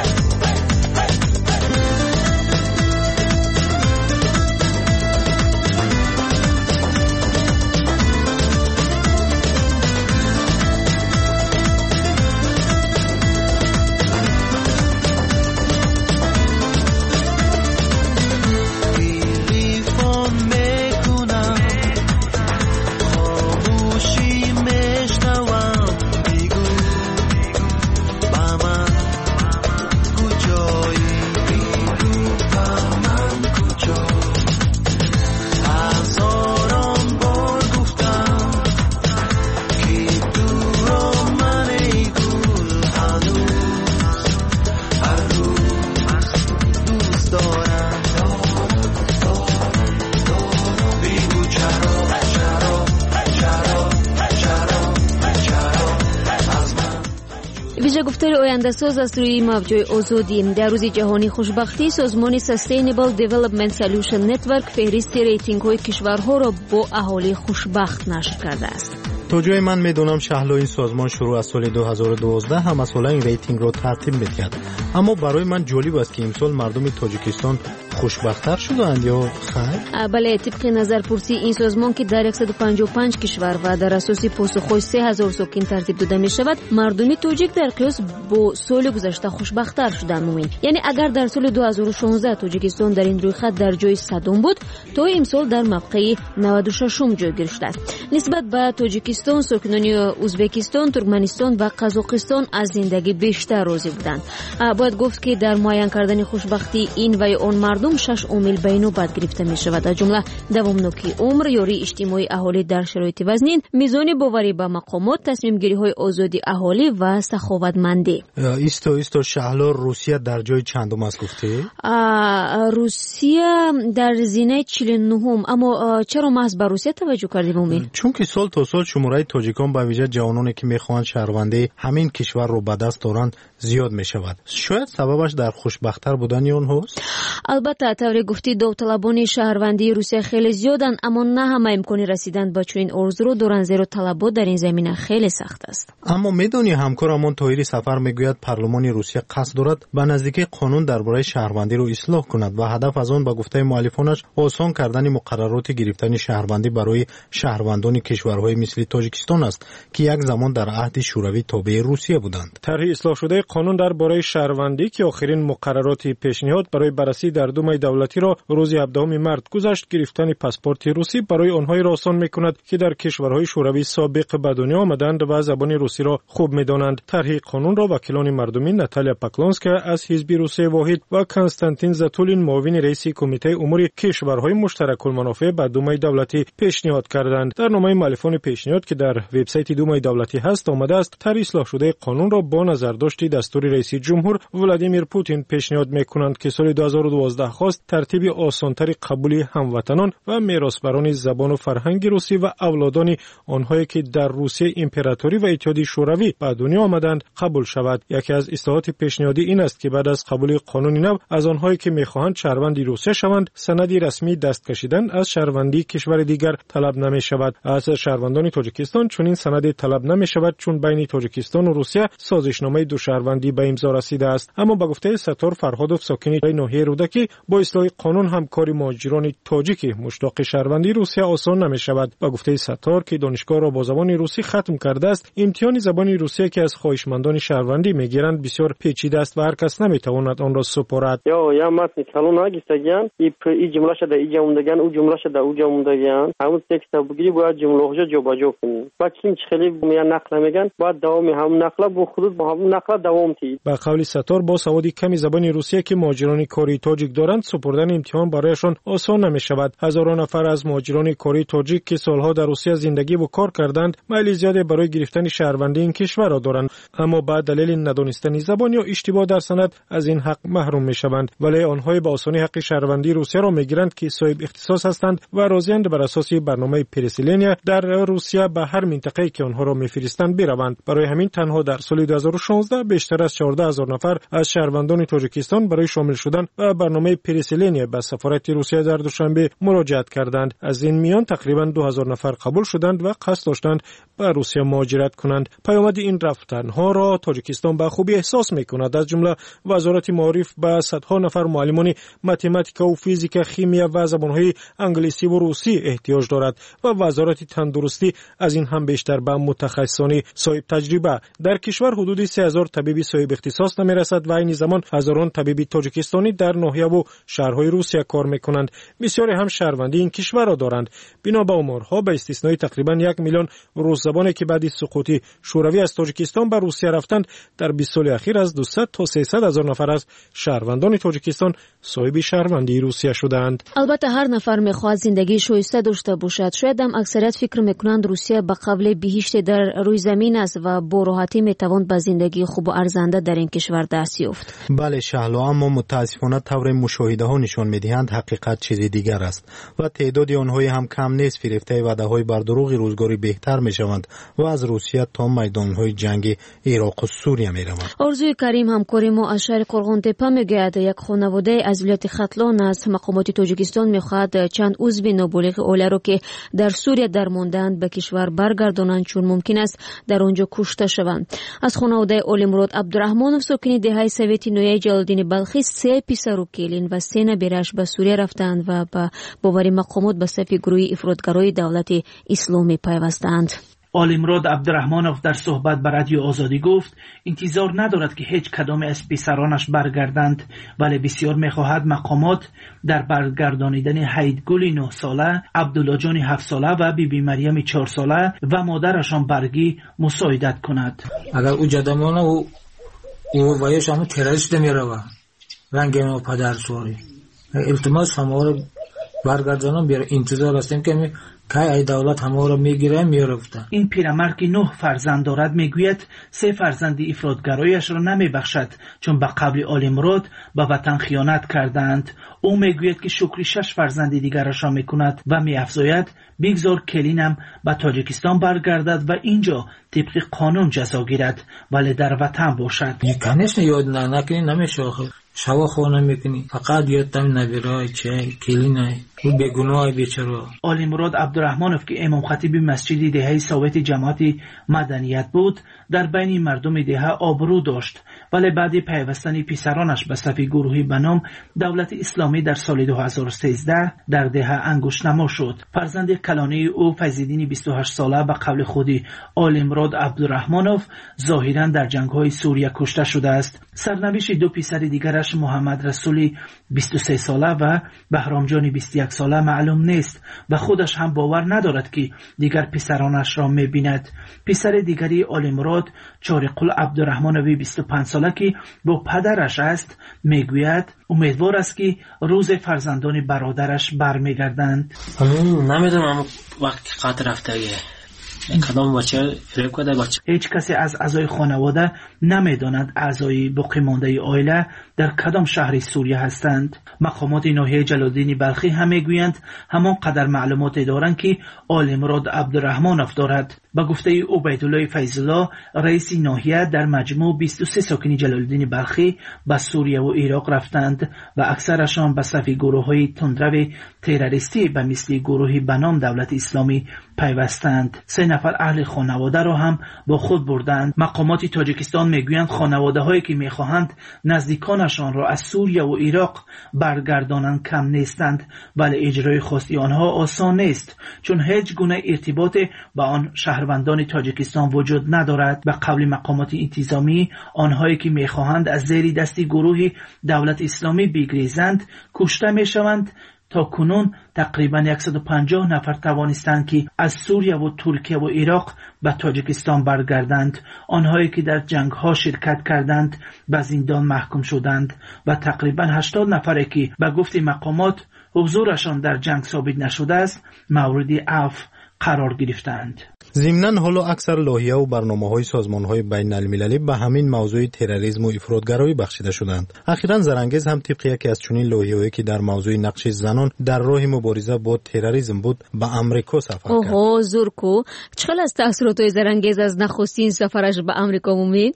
گفتار آینده ساز از روی موضوع آزادی. در روز جهانی خوشبختی سازمان Sustainable Development Solution Network فهرست ریتینگ های کشورها را با اهالی خوشبخت نشر کرده است. تا جای من میدونم شهلا این سازمان شروع از سال 2012 هم مسئله این ریتینگ رو ترتیب می‌دهد، اما برای من جالب است که امسال مردم تاجیکستان خوشبخت‌تر شدند یا خیر؟ بله، طبق نظرپرسی این سازمان که در 155 کشور و در اساس پاسخ‌های 3000 ساکن ترتیب داده می‌شود، مردم تاجیک در قیاس با سال گذشته خوشبخت‌تر شدند. یعنی اگر در سال 2016 تاجیکستان در این رویخط در جای 100 بود، تا امسال در موقع 96م جایگیر شده است. نسبت به تاجیکستان ساکنان ازبکستان، ترکمنستان و قزاقستان از زندگی بیشتر راضی بودند. باید گفت که در معین کردن خوشبختی این و آن مردم 6 عامل بین‌نسبت گرفته می شود، از جمله دوامناکی عمر، یاری اجتماعی اهالی در شرایط وزنین، میزان باوری به مقامات، تصمیم گیری های آزادی اهالی و سخاوتمندی. ایستو شهلا روسیه در جای چندم است گفته؟ روسیه در زینه 49م. اما چرا محض به روسیه توجه کردیم؟ چون که سال تا سال شماره تاجیکان به ویژه جوانانی که میخواهند شهروندی همین کشور رو به دست دارند زیاد می شود. شاید سببش در خوشبخت‌تر بودن آنهاست؟ البته طوری گفتی داوطلبان شهروندی روسیه خیلی زیادن، اما نه همه امکان رسیدن به چنین آرزو رو دارن، زیرا طلبات در این زمینه خیلی سخت است. اما میدونی همکارمون طاهری سفر میگوید پارلمان روسیه قصد دارد به نزدیکی قانون درباره شهروندی رو اصلاح کند و هدف از آن به گفته مؤلفانش آسان کردن مقررات گرفتن شهروندی برای شهروندان کشورهای مثل تاجیکستان است که یک زمان در عهد شوروی تابع روسیه بودند. طرح اصلاح شده قانون درباره شهروندی که آخرین مقررات پیشنهاد برای بررسی در دومای دولتی را روز 17 مارس گذشت، گرفتن پاسپورت روسی برای آنهایی را آسان می‌کند که در کشورهای شوروی سابق به دنیا آمدند و زبان روسی را خوب می‌دانند. طرح قانون را وکیلان مردمی ناتالیا پاکلونسکا از حزب روسیه واحد و کنستانتین زاتولین معاون رئیس کمیته امور کشورهای مشترک المنافع به دومای دولتی پیشنهاد کردند. در نامه مؤلفان پیشنهاد که در وبسایت دومای دولتی هست آمده است طرح اصلاح شده قانون را با نظرداشت دستور رئیس جمهور ولادیمیر پوتین پیشنهاد میکنند که سال 2012 خواست ترتیب آسانتر قبول هموطنان و میراثبران زبان و فرهنگ روسی و اولادان آنهایی که در روسیه امپراتوری و اتحادیه شوروی به دنیا آمدند قبول شود. یکی از اصلاحات پیشنهادی این است که بعد از قبول قانون نو از آنهایی که میخواهند شهروند روسیه شوند سندی رسمی دست کشیدن از شهروندی کشور دیگر طلب نمی شود. از شهروندان تاجیکستان چنین سندی طلب نمی شود چون بین تاجیکستان و روسیه سازشنامه دو شهروندی به امضا رسیده است. اما به گفته ستار فرهادوف ساکن ناحیه رودکی با اصلاح قانون همکاری مهاجران تاجیک مشتاق شهروندی روسیه آسان نمی شود. به گفته ستار که دانشگاه را با زبان روسی ختم کرده است، امتحان زبان روسیه که از خواهشمندان شهروندی میگیرند بسیار پیچیده است و هر کس نمیتواند آن را سپارد. یا متن کلون هاگیستگیان این جمله شده اینجا موندگان او جمله شده اونجا موندگان همون تکست بگیری باید جمله هاش جابجا کنی. بعد چیم خیلی میان نقل میگن باید دوام هم نقل با خودت با همون نقل دوام تید. به قول ستار با سواد کمی زبان روسیه که مهاجران کاری تاجیک دارند سپردن امتحان برایشان آسان نمیشود. هزاران نفر از مهاجران کاری تاجیک که سالها در روسیه زندگی و کار کردند میل زیاد برای گرفتن شهروندی این کشور را دارند، اما بعد دلیل ندانستن زبان یا اشتباه در سند از این حق محروم میشوند. ولی آنها به آسانی حق شهروندی روسیه را میگیرند که صاحب اختصاص هستند و راضیند بر اساس برنامه پرسیلینیا در روسیه به هر منطقه‌ای که آنها را میفرستند بروند. برای همین تنها در سال 2016 بیشتر از 14000 نفر از شهروندان تاجیکستان برای شامل شدن و برنامه پرسیلینیا به سفارت روسیه در دوشنبه مراجعت کردند. از این میان تقریبا 2000 نفر قبول شدند و قصد داشتند به روسیه مهاجرت کنند. پیامد این رفتنها را تاجیکستان به خوبی احساس میکند. از جمله وزارت معارف به صدها نفر معلمان متماتیک و فیزیک، شیمیا و زبانهای انگلیسی و روسی احتیاج دارد و وزارت تندرستی از این هم بیشتر به متخصصان صاحب تجربه. در کشور حدود 3000 طبیب صاحب اختصاص نمیرسد و این زمان هزاران طبیب تاجیکستانی در ناحیه و شهرهای روسیه کار میکنند. بسیاری هم شهروندی این کشور را دارند. بنا به آمارها به استثنای تقریبا 1 میلیون روس زبانی که بعد از سقوط شوروی از تاجیکستان به روسیه رفتند در 20 سال اخیر از 200 تا 300 هزار نفر از شهروندان تاجیکستان صاحب شهروندی روسیه شدند. البته هر نفر میخواد زندگی شایسته داشته باشد. شاید هم اکثریت فکر میکنند روسیه به قبل بهشت در روی زمین است و با راحتی میتوان به زندگی خوب و ارزنده در این کشور دست یافت. بله شهلا، اما متاسفانه طور مشاهده ها نشان میدهند حقیقت چیز دیگر است و تعداد آنها هم کم نیست. فریفته وعده های بر دروغ روزگاری بهتر میشوند و از روسیه تا میدان های جنگ عراق و سوریه میروند. آرزوی کریم همکاری ما از شهر قرغانتپه میگوید یک خانواده از ولایت ختلان از مقامات تاجیکستان میخواهد چند عضو نابالغ اوله را که در سوریه درماندند به کشور برگردانند چون ممکن است در آنجا کشته شوند. از خانواده علیمراد عبدالرحمانوف ساکن دهه سوویتی نویه جلالدین بلخی 3 پسر و کلین و 3 نبیرش به سوریه رفتند و به باور مقامات به صف گروه افراطگرای دولت اسلامی پیوستند. علیمراد عبدالرحمانوف در صحبت با رادیو آزادی گفت انتظار ندارد که هیچ کدام از پسرانش برگردند، ولی بسیار میخواهد مقامات در برگردانیدن حیدگل 9 ساله، عبدالله جان 7 ساله و بیبی مریم 4 ساله و مادرشان برگی مساعدت کند. اگر او جدامانه او وایش همون ترریست میروه رنگ ما پدر سواری التماس همه برگردانم بیاره. انتظار هستیم که ای دولت همه را میگیره میرفته. این پیرمرد که 9 فرزند دارد میگوید 3 فرزند افراطگرایش را نمیبخشد چون به قبل علیمراد به وطن خیانت کردند. او میگوید که شکری 6 فرزند دیگرش را میکند و میافزاید بگذار کلینم به تاجیکستان برگردد و اینجا طبق قانون جزا گیرد ولی در وطن باشد. کنیش یاد نکنی نمیشه شوا خونه میکنی فقط یادتم نبیرای چه کلینای او بگناه بیچاره. علیمراد عبدالرحمانوف که امام خطیب مسجد دهه سوویت جماعت مدنیت بود در بین مردم دهه آبرو داشت ولی بعد پیوستن پسرانش به صف گروهی به نام دولت اسلامی در سال 2013 در دهه انگشت نما شد. فرزند کلانی او فیض‌الدین 28 ساله به قول خودی علیمراد عبدالرحمانوف ظاهرا در جنگ‌های سوریه کشته شده است. سرنوشت 2 پسر دیگرش محمد رسولی 23 ساله و بهرام جان 21 یک ساله معلوم نیست و خودش هم باور ندارد که دیگر پسرانش را می‌بیند. پسر دیگری آل مراد چارقل عبدالرحمنوی 25 ساله که با پدرش است میگوید امیدوار است که روز فرزندان برادرش برمیگردند. نمیدونم وقتی قطر رفته کدام بچه فریب کرده بچه. هیچ کسی از اعضای خانواده نمیداند اعضای باقی مانده عائله در کدام شهر سوریه هستند. مقامات ناحیه جلالدین بلخی هم میگویند همان قدر معلومات دارند که آل مراد عبدالرحمنوف دارد. با گفته عبیدالله فیض‌الله رئیس ناحیه در مجموع 23 ساکن جلالدین بلخی به سوریه و عراق رفتند و اکثرشان به صف گروه‌های تندرو تروریستی به مثل گروهی به نام دولت اسلامی پیوستند. 3 نفر اهل خانواده را هم با خود بردند. مقامات تاجیکستان میگویند خانواده‌هایی که میخواهند نزدیکانشان را از سوریه و عراق برگردانند کم نیستند، ولی اجرای خواسته آنها آسان نیست چون هیچ گونه ارتباط با آن شهروندان تاجیکستان وجود ندارد. به قول مقامات انتظامی آنهایی که میخواهند از زیر دست گروه دولت اسلامی بگریزند کشته میشوند. تا کنون تقریبا 150 نفر توانستند که از سوریه و ترکیه و عراق به تاجیکستان برگردند. آنهایی که در جنگ ها شرکت کردند به زندان محکوم شدند و تقریبا 80 نفری که به گفت مقامات حضورشان در جنگ ثابت نشده است مورد عفو قرار گرفتند. ضمناً حالا اکثر لایحه و برنامه‌های سازمان‌های بین‌المللی به همین موضوع تروریسم و افراطگرایی بخشیده شدند. اخیراً زرانگیز هم طبق یکی از چنین لایحه‌ای که در موضوع نقش زنان در راه مبارزه با تروریسم بود به آمریکا سفر کرد. اوه زورکو چقدر از تأثیرات زرانگیز از نخستین سفرش به آمریکا مومید؟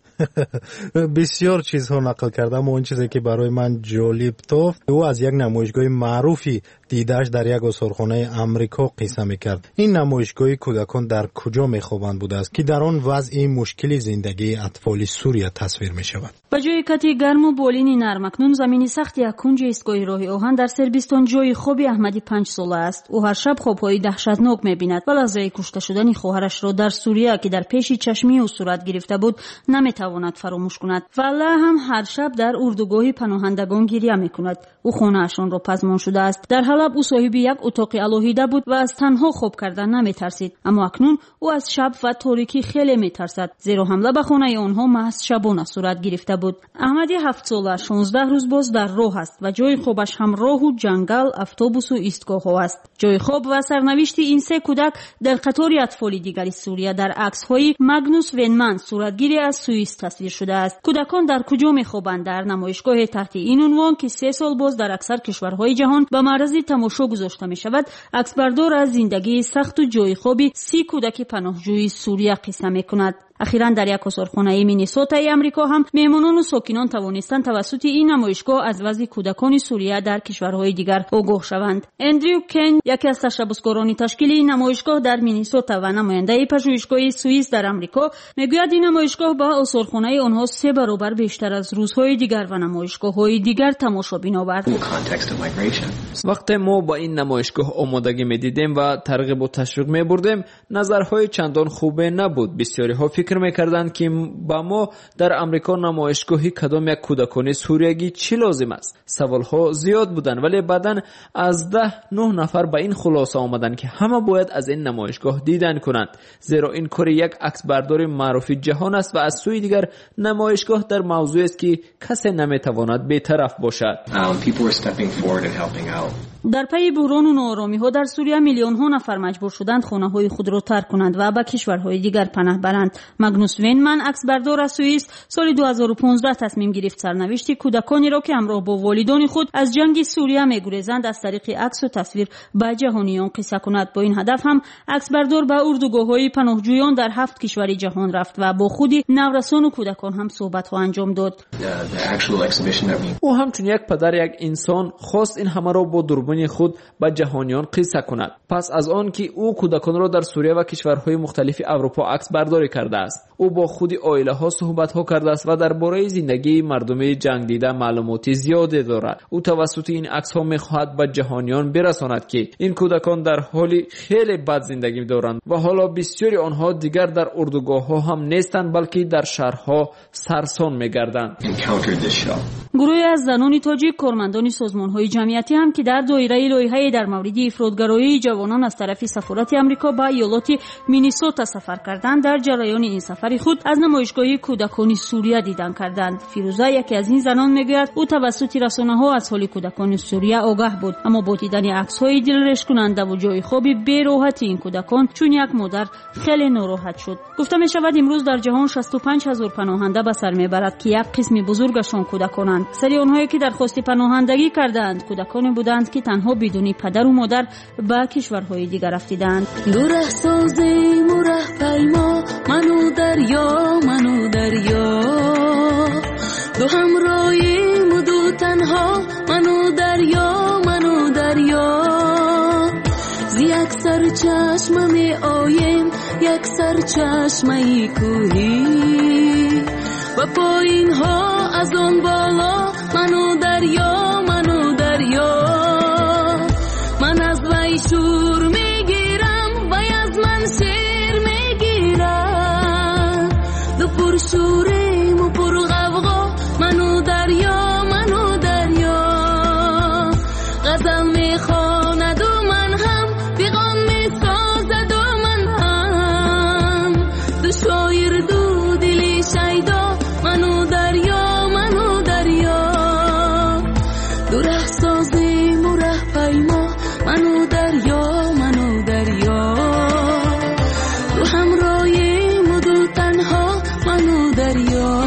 بسیار چیزها نقل کرده، اما اون چیزی که برای من جالب تافت او از یک نمایشگاه معروفی دیدش در یک استخوان‌خانه آمریکا قصه می‌کرد. این نمایشگاه کودکان در کجا می‌خوابند بوده است که در آن وضع مشکل زندگی اطفال سوریه تصویر می‌شود. با جای کتی گرم و بالین نرم اکنون زمینی سخت یک کنج ایستگاه راه آهن در سربستان جای خوبی احمدی 5 ساله است. او هر شب خواب‌های دهشتناک می‌بیند و لحظه کشته شدن خواهرش را در سوریه که در پیش چشمی او صورت گرفته بود نمی‌تواند فراموش کند. والله هم هر شب در اردوگاه پناهندگان گریه می‌کند. او خانه‌اشان را پزمان شده است. در حلب او صاحب یک اتاق الهیده بود و از تنها خواب کردن نمی‌ترسید، اما اکنون او از شب و تاریکی خیلی می‌ترسد، زیرا حمله به خانه آنها محض شبانه صورت گرفته بود. احمدی 7 ساله 16 روز باز در راه است و جای خوابش هم راه و جنگل، اتوبوس و ایستگاه‌ها است. جای خواب و سرنوشت این 3 کودک در قطار اطفال دیگری سوریه در عکس‌های ماگنوس وینمن صورتگیری از سوئیس تصویر شده است. کودکان در کجا می‌خوابند؟ در نمایشگاه تحت این عنوان که 3 سال باز در اکثر کشورهای جهان به معرض تماشا گذاشته می‌شود، عکسبردار از زندگی سخت و جای خوابی 30 کودک پناهجوی سوریه قصه می‌کند. اخیراً در یک کشورخانه مینیسوتای آمریکا هم میمونان و ساکنان توانستند توسط این نمایشگاه از وضع کودکان سوریه در کشورهای دیگر آگاه شوند. اندریو کن، یکی از تشبسکاران تشکیل این نمایشگاه در مینیسوتا و نماینده پژوهشگاه سوئیس در آمریکا، میگوید این نمایشگاه با کشورخانه آنها 3 برابر بیشتر از روزهای دیگر و نمایشگاه‌های دیگر تماشابین آورد. وقتی ما با این نمایشگاه آمادگی می‌دیدیم و ترغیب و تشویق می‌بردیم، نظرهای چندان خوبی نبود. بسیاری‌ها فکر می‌کردند که با ما در آمریکا نمایشگاهی کدام یک کودکان سوریگی چی لازم است. سوال‌ها زیاد بودند، ولی بعداً از 10-9 نفر به این خلاصه آمدند که همه باید از این نمایشگاه دیدن کنند، زیرا این کار یک عکسبردار معروف جهان است و از سوی دیگر نمایشگاه در موضوعی است که کسی نمی‌تواند بی‌طرف باشد. در پی بحران و ناآرامی‌ها در سوریه میلیون‌ها نفر مجبور شدند خانه‌های خود را ترک کنند و به کشورهای دیگر پناه برند. ماگنوس وینمن، عکسبردار از سوئیس، سال 2015 تصمیم گرفت سرنوشت کودکانی را که همراه با والدان خود از جنگ سوریه می‌گریزند از طریق عکس و تصویر به جهانیان قصه کند. با این هدف هم عکسبردار به اردوگاه‌های پناهجویان در 7 کشور جهان رفت و با خود نورسان و کودکان هم صحبت‌ها انجام داد. او همچون یک پدر یک انسان خواست این همه را با دوربین خود به جهانیان قصه کند. پس از آن که او کودکان را در سوریه و کشورهای مختلف اروپا عکس برداری کرده است، او با خود عائله ها صحبت ها کرده است و درباره زندگی مردم جنگ دیده معلومات زیادی دارد. او توسط این عکس ها میخواهد به جهانیان برساند که این کودکان در حالی خیلی بد زندگی دارند و حالا بسیاری آنها دیگر در اردوگاه ها هم نیستند، بلکه در شهرها سرسان میگردند. گروهی از زنان تاجیک کارمندان سازمان‌های جمعیتی هم که در دایره لایحه‌ای در مورد افراطگرایی جوانان از طرف سفارت آمریکا به ایالات مینیسوتا سفر کردند. در جریان این سفر خود از نمایشگاه کودکان سوریه دیدن کردند. فیروزه یکی از این زنان میگوید او توسط رسانه‌ها از حال کودکان سوریه آگاه بود، اما با دیدن عکس‌های دلرش کننده و جای خواب بی‌راحتی این کودکان چون یک مادر خیلی ناراحت شد. گفته می شود امروز در جهان 65,000 پناهنده به سر میبرد که یک قسم بزرگشان کودکانند. سری آنهایی که درخواست پناهندگی کردند کودکانی بودند که تنها بدون پدر و مادر به کشورهای دیگر رفتند. دور سازیم و ره پیما منو دریا دو همراهیم و دو تنها منو دریا زی یک سر چشم می آیم یک سر چشمه کوهی و پایین ها از آن بالا منو دریا من از وی شور میگیرم وی از من شیر میگیرم دو پر شوریم و پر غوغا منو دریا غزل میخواند و من هم پیغام میسازد و من هم دو شایر دو دلی شیدا منو دریا دو ره سازیم و ره پیما منو دریا دو همراهیم و دو تنها منو دریا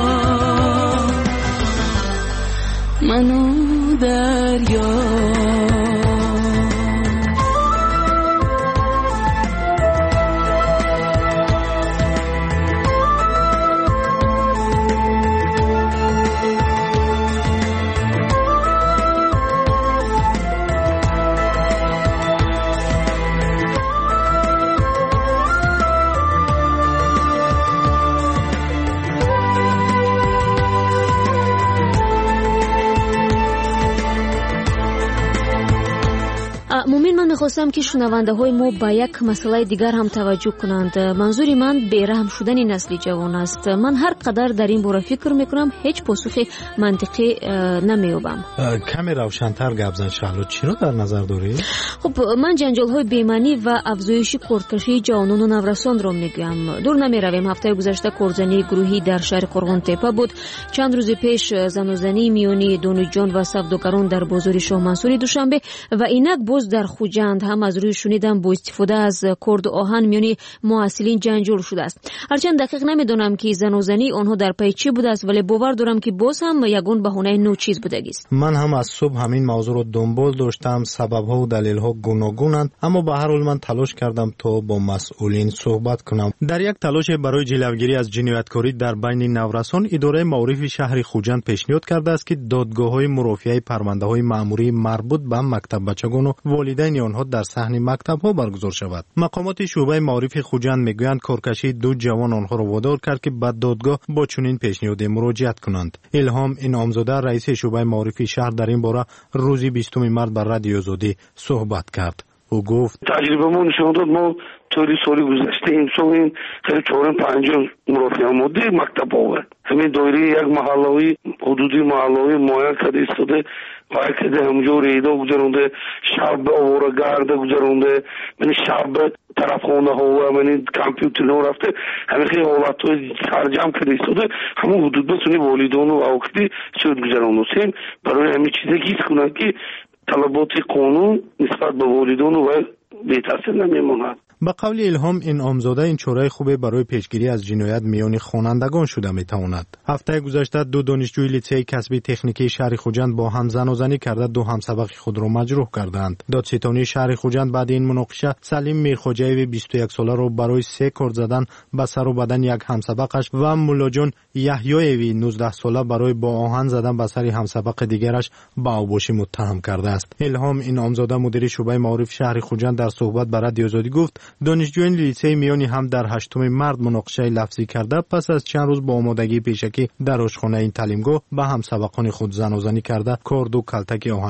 من میخواستم که شنونده های ما به یک مسئله دیگر هم توجه کنند. منظوری من بیرحم شدن نسل جوان است. من هر قدر در این باره فکر میکنم هیچ پاسخ منطقی نمیابم. کمی روشن‌تر گپ زن شهلا، چی رو در نظر داری؟ خب من جنجال های بیمنی و افزایش کردکشی جوانان و نورسان را میگویم. دور نمیرویم. هفته گذشته کردزنی گروهی در شهر قرغان تپه بود. چند روز پیش زن و زنی میانی دانشجویان و سوداگران در بازار شاه منصور دوشنبه و اینک باز در خوجند هم از روی شنیدم با استفاده از کرد و آهن میانی محصلین جنجال شده است. هرچند دقیق نمیدونم که زن و زنی آنها در پی چی بوده است، ولی باور دارم که باز هم یگان بهونه نو چیز بوده است. من هم از صبح همین موضوع رو دنبال داشتم. سبب‌ها و دلیل‌ها گوناگونند، اما به هر حال من تلاش کردم تا با مسئولین صحبت کنم. در یک تلاش برای جلوگیری از جنایتکاری در بین نورسان، اداره معارف شهر خوجند پیشنهاد کرده است که دادگاه‌های مرافعه پرونده‌های مأموری مربوط به مکتب بچگان و والدین آنها در صحن مکتب‌ها برگزار شود. مقامات شعبه معارف خوجند میگویند کارکشی دو جوان آنها را وادار کرد که به دادگاه با چنین پیشنهادی مراجعت کنند. الهام انعامزاده رئیس شعبه معارف شهر در این باره روز 20 مارس بر رادیو آزادی صحبت کرد. او گفت تجربه‌مون نشون داد ما طوری سالی گذشته امسال این خیلی 450 مرافعه ماده مکتب ها همین دایره یک محله‌ای حدودی محله‌ای معین کرده ایستاده و که همونجا ریدا گذرونده، شب آواره‌گرد گذرونده، من شب طرف خونه ها و من کامپیوتر ها رفته همین خیلی حالت‌های سرجم کرده ایستاده همون حدود بسونی والیدان و اوقتی شد گذرونده سیم برای همین چیزی که کنند که طلبات قانون نسبت به والیدان و بی تاثیر نمیماند. به قول الهام انعامزاده این چاره خوبه برای پیشگیری از جنایت میان خوانندگان شده میتواند. هفته گذشته دو دانشجوی لیسه کسبی تکنیکی شهر خوجند با هم زن و زنی کرده دو همسبق خود را مجروح کردند. دادستانی شهر خوجند بعد این مناقشه سلیم میرخوجایوی 21 ساله را برای 3 کرد زدن به سر و بدن یک همسبقش و ملاجان یحیایوی 19 ساله برای با آهن زدن به سر همسبق دیگرش به اوباشی متهم کرده است. الهام انعامزاده مدیر شعبه معارف شهر خوجند در صحبت با رادیو آزادی گفت دانشجویان لیسه میانی هم در 8 مارس مناقشه لفظی کرده پس از چند روز با آمادگی پیشکی در آشخانه این تعلیمگاه به همسبقان خود زن و زنی کرده کرد و کلتک آهنین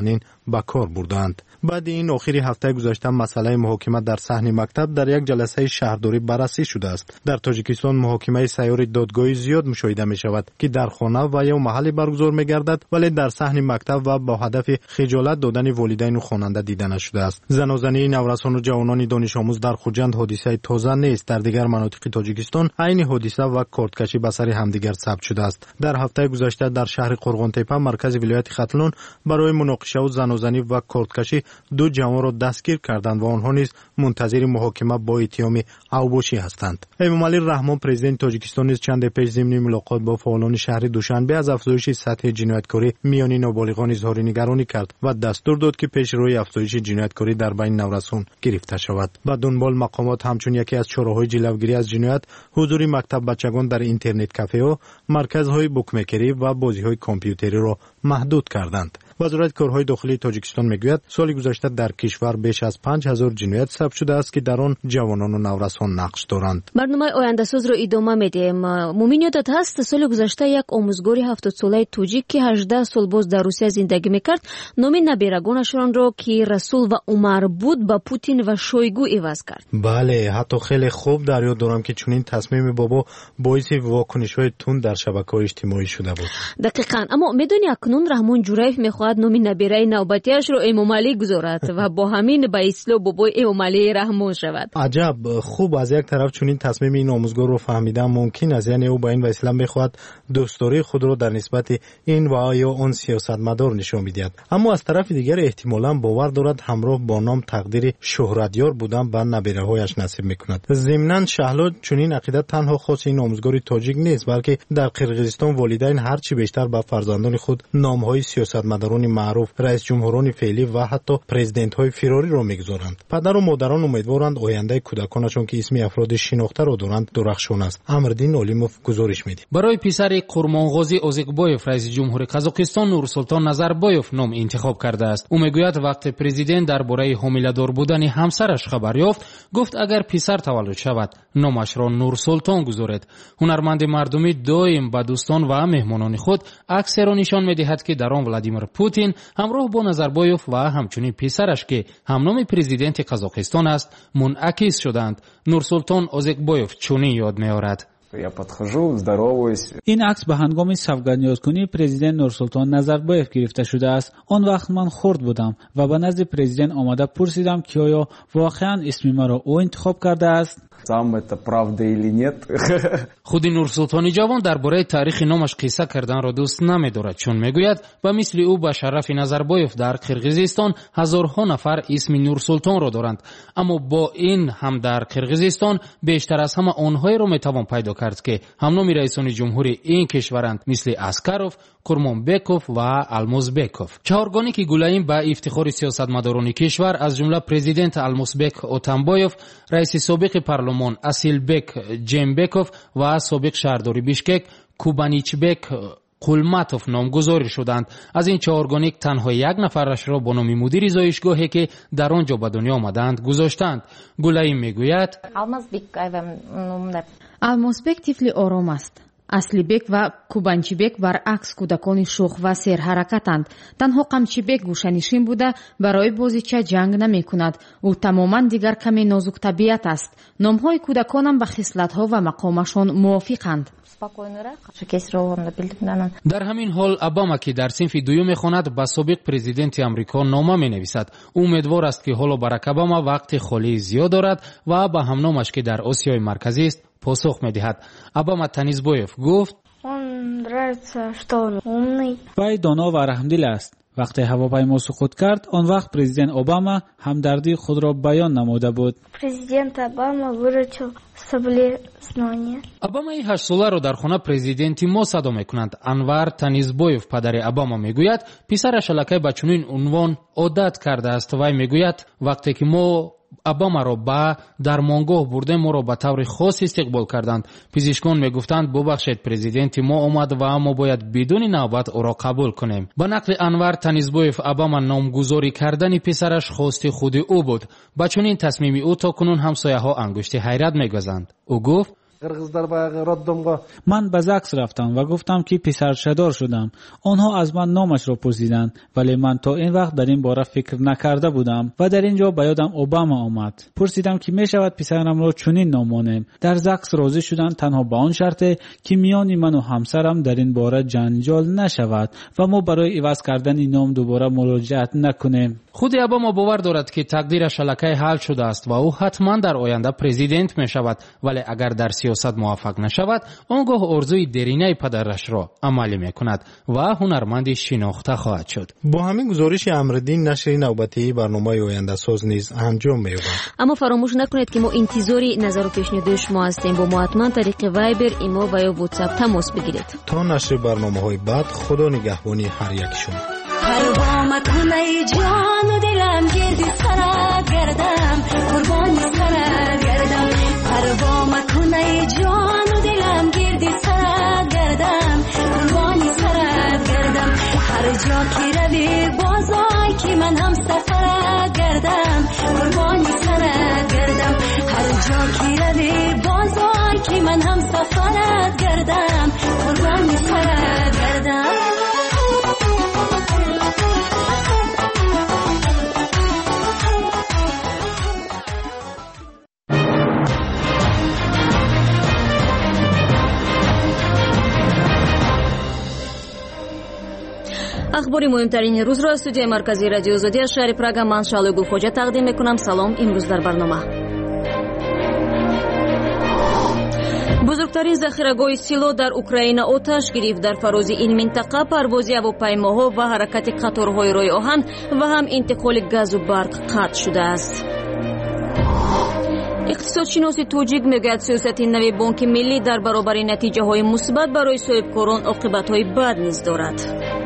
به کار بردند. بعد این آخری هفته گذشته مسئله محاکمه در صحن مکتب در یک جلسه شهرداری بررسی شده است. در تاجیکستان محاکمه سیار دادگاهی زیاد مشاهده می شود که در خانه و یا محلی برگزار می گردد، ولی در صحن مکتب و با هدف خجالت دادن والدین و خواننده دیده نشده است. زن و زنی نورسان و جوانان دانش آموز در خوجند حادثه تازه نیست. در دیگر مناطق تاجیکستان عین حادثه و کارتکشی به سر همدیگر ثبت شده است. در هفته گذشته در شهر قرغانتپه مرکز ولایت ختلون برای مناقشه و زن و زنی و کارتکشی 2 جوان را دستگیر کردند و آنها نیز منتظر محاکمه با اتهام اوباشی هستند. امامعلی رحمان پرزیدنت تاجیکستان نیز چند پیش ضمن ملاقات با فعالان شهر دوشنبه از افزایش سطح جنایتکاری میان نابالغان اظهار نگرانی کرد و دستور داد که پیشروی افزایش جنایتکاری در بین نورسان گرفته شود. با دنبال مقامات همچون یکی از چاره‌های جلوگیری از جنایت حضور مکتب بچگان در اینترنت کافه‌ها، مرکزهای بوکمکری و بازی‌های کامپیوتری را محدود کردند. وزارت کارهای داخلی تاجیکستان میگوید سال گذشته در کشور بیش از 5000 جنایت ثبت شده است که در آن جوانان و نورسان نقش دارند. برنامه آینده ساز را ادامه میدیم. مومین یادت هست سال گذشته یک آموزگار 70 ساله توجیک که 18 سال باز در روسیه زندگی میکرد نام نبیرگانشان را که رسول و عمر بود با پوتین و شویگو عوض کرد. بله، حتی خیلی خوب در یاد دارم که چنین تصمیم بابا باعث واکنش‌های تند در شبکه‌های اجتماعی شده بود. دقیقاً. اما میدونی اکنون رحمان جوریف میخواهد نام نبیره نوبتیش رو امامعلی گذارد و با همین به اصطلاح بابای امامعلی رحمان شود. عجب. خوب از یک طرف چنین تصمیم این آموزگار رو فهمیدم ممکن است یعنی او با این وسیله بخواهد دوستداری خود رو در نسبت این و یا آن سیاستمدار نشان بدهد، اما از طرف دیگر احتمالاً باور دارد همراه با نام تقدیر شهرتیار بودن به نبیره‌هایش نصیب میکند. ضمناً شهلا چنین عقیدت تنها خاص این آموزگار تاجیک نیست، بلکه در قرقیزستان والدین هر چی بیشتر به فرزندان خود نام‌های سیاستمداران معروف، رئیس جمهوران فعلی و حتی پرزیدنت‌های فراری را می‌گذارند. پدر و مادران امیدوارند آینده کودکانشان که اسم افراد شناخته را دارند درخشان است. امردین اولیموف گزارش می‌دهد. برای پسر قرمانغازی اوزیکبایوف رئیس جمهور قزاقستان نورسلطان نظربایوف نام انتخاب کرده است. او میگوید وقتی پرزیدنت درباره حامله‌دار بودن همسرش خبر یافت، گفت اگر پسر تولد شود نامش را نورسلطان گذارد. هنرمند مردمی دائم به دوستان و مهمانان خود عکس را نشان می‌دهد که در آن ولادیمیر پوتین همراه با نظربایوف و همچنین پسرش که همنام پرزیدنت قزاقستان است منعکس شدند. نورسلطان اوزیکبایوف چنین یاد می‌آورد. این عکس به هنگام سوگندیازکنی پرزیدنت نورسلطان نظربایوف گرفته شده است. آن وقت من خرد بودم و به نزد پرزیدنت آمده پرسیدم که آیا واقعا اسم مرا او انتخاب کرده است. خود نورسلطانی جوان درباره تاریخ نامش قصه کردن را دوست نمی‌دارد، چون میگوید و مثل او به شرف نظربایوف در قرقیزستان هزارها نفر اسم نورسلطان را دارند، اما با این هم در قرقیزستان بیشتر از همه آنهایی را میتوان پیدا کرد که همنام رئیسان جمهوری این کشورند، مثل اسکاروف، کورمانبکوف و الموزبکوف. چهارگانی که گلاییم به افتخار سیاستمداران کشور از جمله پرزیدنت الموزبک اوتانبایوف، رئیس سابق پارلمان اسیلبک جیمبکوف و سابق شهرداری بیشکک کوبانیچبک قولماتوف نامگذاری شدند. از این چهارگانی تنها یک نفرش را با نام مدیر زایشگاهی که در آنجا به دنیا آمدند گذاشتند. گلاییم میگوید الموزبک طفل آرام است. اسلیبک و کوبانچیبک برعکس کودکان شوخ و سرحرکتند. تنها قمچیبک گوشه‌نشین بوده برای بازیچه جنگ نمی کند. او تماما دیگر کمی نازک طبیعت است. نامهای کودکانم به خصلت‌ها و مقامشان موافقند. در همین حال اوباما که در صنف دوم می‌خواند به سابق پرزیدنت آمریکا نامه می‌نویسد. امیدوار است که حالا باراک اوباما وقت خالی زیاد دارد و به همنامش که در آسیای مرکزی است پاسخ می‌دهد. اوباما تنیزبایوف گفت وی دانا و رحمدل است. وقتی هواپیما سقوط کرد آن وقت پرزیدنت اوباما همدردی خود را بیان نموده بود. پرزیدنت اوباما выручил соболезнования. اوباما 8 ساله را در خانه پرزیدنتی ما صدا میکنند. انور تنیزبایوف پدر اوباما میگوید پسرش الکی به چنین عنوان عادت کرده است. وی میگوید وقتی که ما اوباما را به درمانگاه برده ما را به طور خاص استقبال کردند. پزشکان میگفتند ببخشید پرزیدنت ما آمد و ما باید بدون نوبت او را قبول کنیم. به نقل انور تنیزبایوف اوباما نامگذاری کردن پسرش خواست خود او بود. با چنین تصمیمی او تا کنون همسایه ها انگشت حیرت میگذارند. او گفت من به زکس رفتم و گفتم که پسرشدار شدم. آنها از من نامش را پرسیدند، ولی من تا این وقت در این باره فکر نکرده بودم و در اینجا به یادم اوباما آمد. پرسیدم که می شود پسرم را چنین نام مانم. در زکس راضی شدند، تنها به آن شرط که میان من و همسرم در این باره جنجال نشود و ما برای عوض کردن این نام دوباره مراجعت نکنیم. خود اوباما باور دارد که تقدیر شلکه حل شده است و او حتما در آینده پرزیدنت می شود، ولی اگر در سیاست موفق نشود آنگاه آرزوی درینه پدرش را عملی می کند و هنرمندی شناخته خواهد شد. با همین گزارش امرالدین نشر نوبتی برنامه آینده ساز نیز انجام می یابد. اما فراموش نکنید که ما انتظاری نظر و پیشنهاد شما هستیم. با ما حتما طریق وایبر، ایمو و یا واتساپ تماس بگیرید. تا نشر برنامه‌های بعد، خدا نگهبانی هر یک شما. پروا کنه جان و دلم گردی سرت گردم، قربانی سرت گردم. پروا کنه جان و دلم گردی سرت گردم، قربانی سرت گردم. هر جا که روی بازای که من هم سفرت گردم، قربانی سرت گردم. هر جا که روی بازای که من هم سفرت گردم، قربانی سرت گردم. اخبار مهمترین روز را از استودیوی مرکزی رادیو آزادی از شهر پراگ من شعله گلخوجه تقدیم میکنم. سلام. امروز در برنامه بزرگترین ذخیره‌گاه سیلو در اوکراین آتش گرفت. در فراز این منطقه پروازی هواپیماها و حرکت قطارهای روی آهن و هم انتقال گاز و برق قطع شده است. اقتصادشناس توجیک میگوید سیاست نوی بانک ملی در برابر نتیجه‌های مثبت برای صاحبکاران عاقبت‌های بد نیز دارد.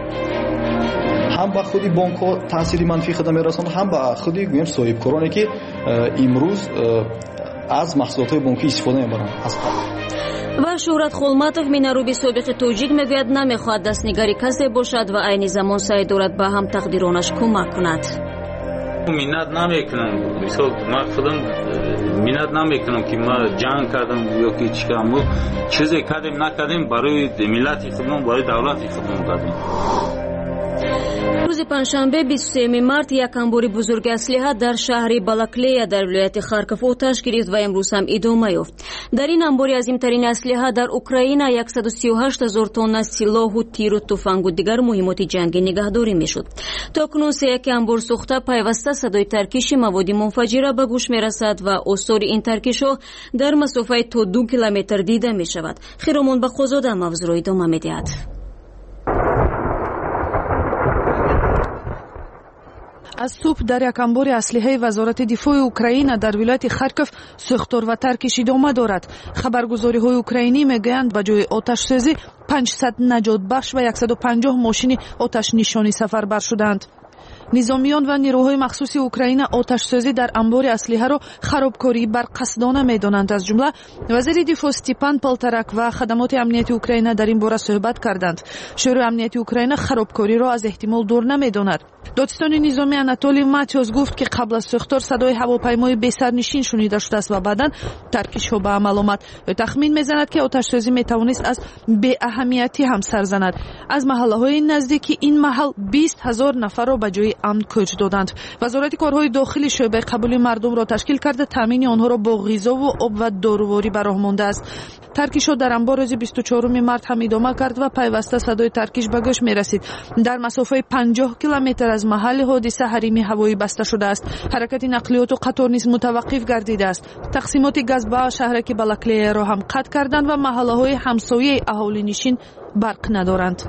هم به خودی بانک ها تاثیر منفی خود میرساند، هم به خودی گویم صاحبکارانی که امروز از محصولات بانکی استفاده میبرند. و شهرت خولماتوف میناروبی سابق توجیک میگوید نمیخواهد دستنگاری کسی باشد و عین زمان سعی دارد به هم تقدیرانش کمک کند. منت نمیکنم، مثال من خودم منت نمیکنم که ما جنگ کردم یا که چی کردم، چیزی کردیم نکردیم برای ملت خودمون، برای دولت خودمون کردیم. روز پنجشنبه 23 مارت یک انبار بزرگ اسلحه در شهر بالاکلیا در ولایت خارکوف آتش گرفت و امروز هم ادامه یافت. در این انبار عظیمترین اسلحه در اوکراین 138,000 تن سلاح و تیر و تفنگ و دیگر مهمات جنگی نگهداری میشد. تاکنون یک انبار سوخته پیوسته صدای ترکیش مواد منفجره به گوش میرسد و آثار این ترکیش‌ها در مسافت تا 2 کیلومتر دیده می شود. خیرمان بخوزاده موضوع را ادامه میدهد. از صبح در یک انبار اسلحه وزارت دفاع اوکراین در ولایت خارکوف سوختار و ترکش ادامه دارد. خبرگزاری‌های اوکراینی میگویند به جای آتش سوزی 500 نجات بخش و 150 ماشین آتش نشانی سفربر شدند. نظامیان و نیروهای مخصوص اوکراین آتش سوزی در انبار اسلحه را خرابکاری بر قصدانه می‌دانند. از جمله وزیر دفاع استپان پالترک و خدمات امنیتی اوکراین در این باره صحبت کردند. شورای امنیتی اوکراین خرابکاری را از احتمال دور نمی‌داند. دادستان نظامی آناتولی ماتیوس گفت که قبل از سوختار صدای هواپیمای بی‌سرنشین شنیده شده است و بعداً ترکیش‌ها به عمل آمد. تخمین می‌زند که آتش سوزی می‌توانست از بی اهمیتی هم سر زند. از محله‌های نزدیک این محل 20,000 نفر را به جای امن کوچ دادند. وزارت کارهای داخلی شعبه قبولی مردم را تشکیل کرده تامین آنها را با غذا و آب و داروواری به راه مانده است. ترکیش‌ها در انبار روز 24 مارت هم ادامه کرد و پیوسته صدای ترکیش به گوش می‌رسید. در مسافه 50 کیلومتر از محل حادثه حریم هوایی بسته شده است. حرکت نقلیات و قطار نیز متوقف گردیده است. تقسیمات گاز به شهرک بالاکلیا را هم قطع کردند و محله‌های همسایه اهالی نشین برق ندارند.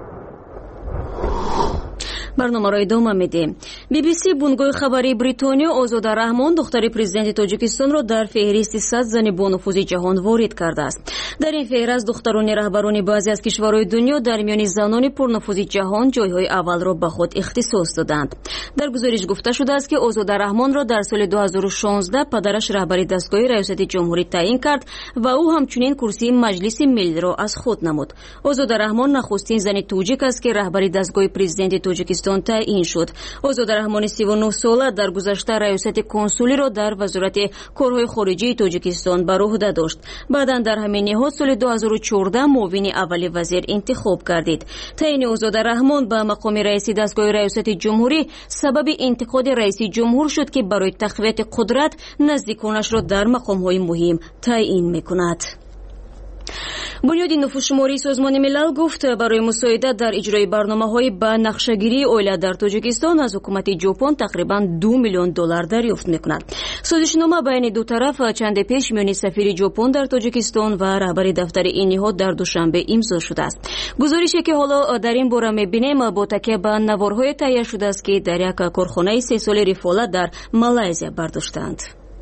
برنامه را ادامه میدیم. BBC بنگاه خبری بریتانیا آزاده رحمان دختر پرزیدنت تاجیکستان را در فهرست 100 زن با نفوذ جهان وارد کرده است. در این فهرست دختران رهبران بعضی از کشورهای دنیا در میان زنان پرنفوذ جهان جایهای اول را به خود اختصاص دادند. در گزارش گفته شده است که آزاده رحمان را در سال 2016 پدرش رهبری دستگاه ریاست جمهوری تعیین کرد و او همچنین کرسی مجلس ملی را از خود نمود. آزاده رحمان نخستین زن توجیک است که رهبری دستگاه پرزیدنت تاجیکستان тоҷикистон таъин шуд. озода раҳмони 39 сола дар гузашта раёсати консулиро дар вазорати корҳои хориҷии тоҷикистон бар уҳда дошт. баъдан дар ҳамин ниҳод соли 2014 муовини аввали вазир интихоб гардид. таъини озода раҳмон ба мақоми раиси дастгоҳи раёсати ҷумҳурӣ сабаби интиқоди раиси ҷумҳур шуд ки барои тақвияти қудрат наздиконашро дар мақомҳои муҳим таъин мекунад. бунёди нуфузшумории созмони милал гуфт барои мусоидат дар иҷрои барномаҳои ба нақшагирии оила дар тоҷикистон аз ҳукумати ҷопон тақрибан $2 миллион дарёфт мекунад. созишнома байни ду тараф чанде пеш миёни сафири ҷопон дар тоҷикистон ва раҳбари дафтари ин ниҳод дар душанбе имзо шудааст. гузорише ки ҳоло дар ин бора мебинем бо такя ба наворҳое таҳия шудааст ки дар як корхонаи 3 соли рифола дар малайзия бардоштаанд.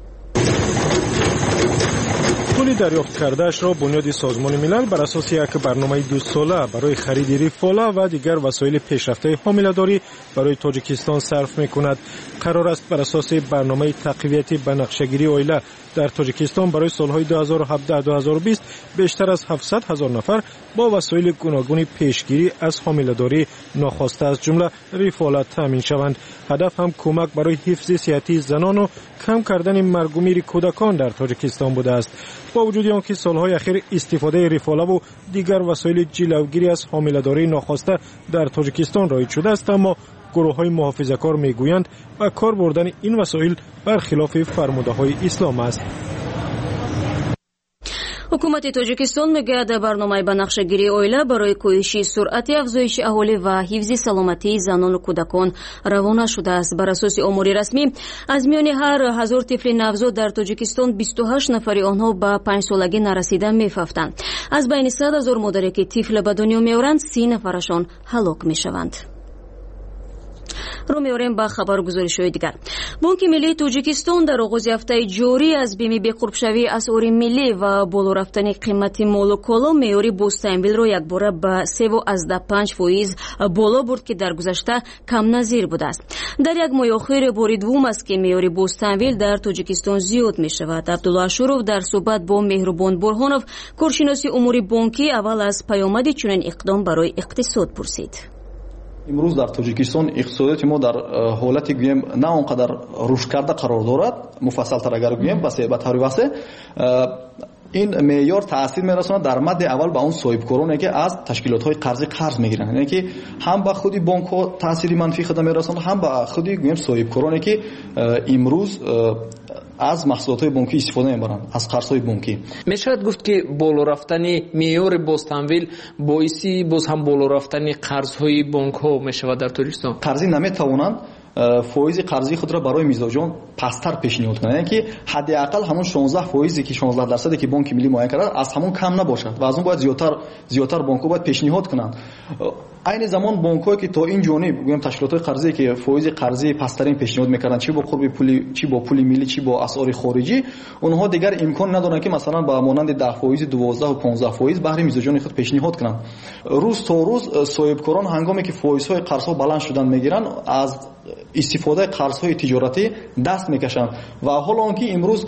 پول دریافت کردهش را بنیاد سازمان ملل بر اساس یک برنامه 2 ساله برای خرید ریفالا و دیگر وسایل پیشرفته حامله‌داری برای تاجیکستان صرف می‌کند. قرار است بر اساس برنامه تقویت بنفشه‌گیری عائله در تاجیکستان برای سالهای 2017-2020 بیشتر از 700,000 نفر با وسایل گوناگون پیشگیری از حامله‌داری ناخواسته از جمله ریفالا تامین شوند. هدف هم کمک برای حفظ صحتی زنان و کم کردن مرگ و میر کودکان در تاجیکستان بوده است. با وجود آنکه سالهای اخیر استفاده ریفالا و دیگر وسایل جلوگیری از حامله‌داری ناخواسته در تاجیکستان رایج شده است، اما گروه‌های محافظه‌کار میگویند و کار بردن این وسایل برخلاف فرموده‌های اسلام است. ҳукумати тоҷикистон мегӯяд барномаи ба нақшагирии оила барои коҳиши суръати афзоиши аҳолӣ ва ҳифзи саломатии занону кӯдакон равона шудааст. бар асоси омори расмӣ аз миёни ҳар 1000 тифли навзод дар тоҷикистон 28 нафари онҳо ба 5 солагӣ нарасида мефафтанд. аз байни 100,000 модаре ки тифла ба дунё меоранд 30 нафарашон ҳалок мешаванд. رو می‌آوریم با خبرگزاری‌های دیگر. بانک ملی توجیکستان در آغاز هفته جاری از بیمه بقربشوی اسعار ملی و بالا رفتن قیمت مال و کالا معیار بازتحویل را یکباره به 3.5% بالا برد که در گذشته کم نظیر بوده است. در یک ماه اخیر بار دوم است که معیار بازتحویل در توجیکستان زیاد می‌شود. عبدالله اشورов در صحبت با مهربان برهانов کارشناس امور بانکی اول از پیامد چنین اقدام برای اقتصاد پرسید. امروز در تاجیکستان اقتصادیات ما در حالتی گویم نه آنقدر رشد کرده قرار دارد. مفصل تر اگر گویم به طور واسه این معیار تاثیر میرساند در مد اول به اون صاحبکارانی که از تشکیلات‌های قرضی قرض میگیرن، یعنی که هم به خودی بانک‌ها تاثیر منفی خود میرساند، هم به خودی گویم صاحبکارانی که امروز از محصولات بانکی استفاده می‌برند، از قرض‌های بانکی. میشود گفت که بالا رفتن معیار بازتحویل باعث باز هم بالا رفتن قرض‌های بانک‌ها میشود در تاجیکستان. قرضی نمیتوانند فایز قرضی خود را برای میزبان پستر پیشنهاد کنند، یعنی که حداقل همون 16% که 16% که بانک ملی معین کرده از همون کم نباشد و از اون باید زیادتر بانک‌ها باید پیشنهاد کنند. این زمان بانک‌ها که تا این جانب میگم تشکیلات قرضی که فایز قرضی پسترین پیشنهاد می‌کردن، چی با قرب پولی، چی با پول ملی، چی با اسعار خارجی، اونها دیگر امکان ندارن که مثلا با مانند 10%، 12 و 15% بهره میزبان خود پیشنهاد کنند. روز تا روز صاحبکاران هنگامی که فایزهای قرض‌ها بلند شدن میگیرن از استفاده قرض‌های تجارتی دست میکشند و حالا آنکه امروز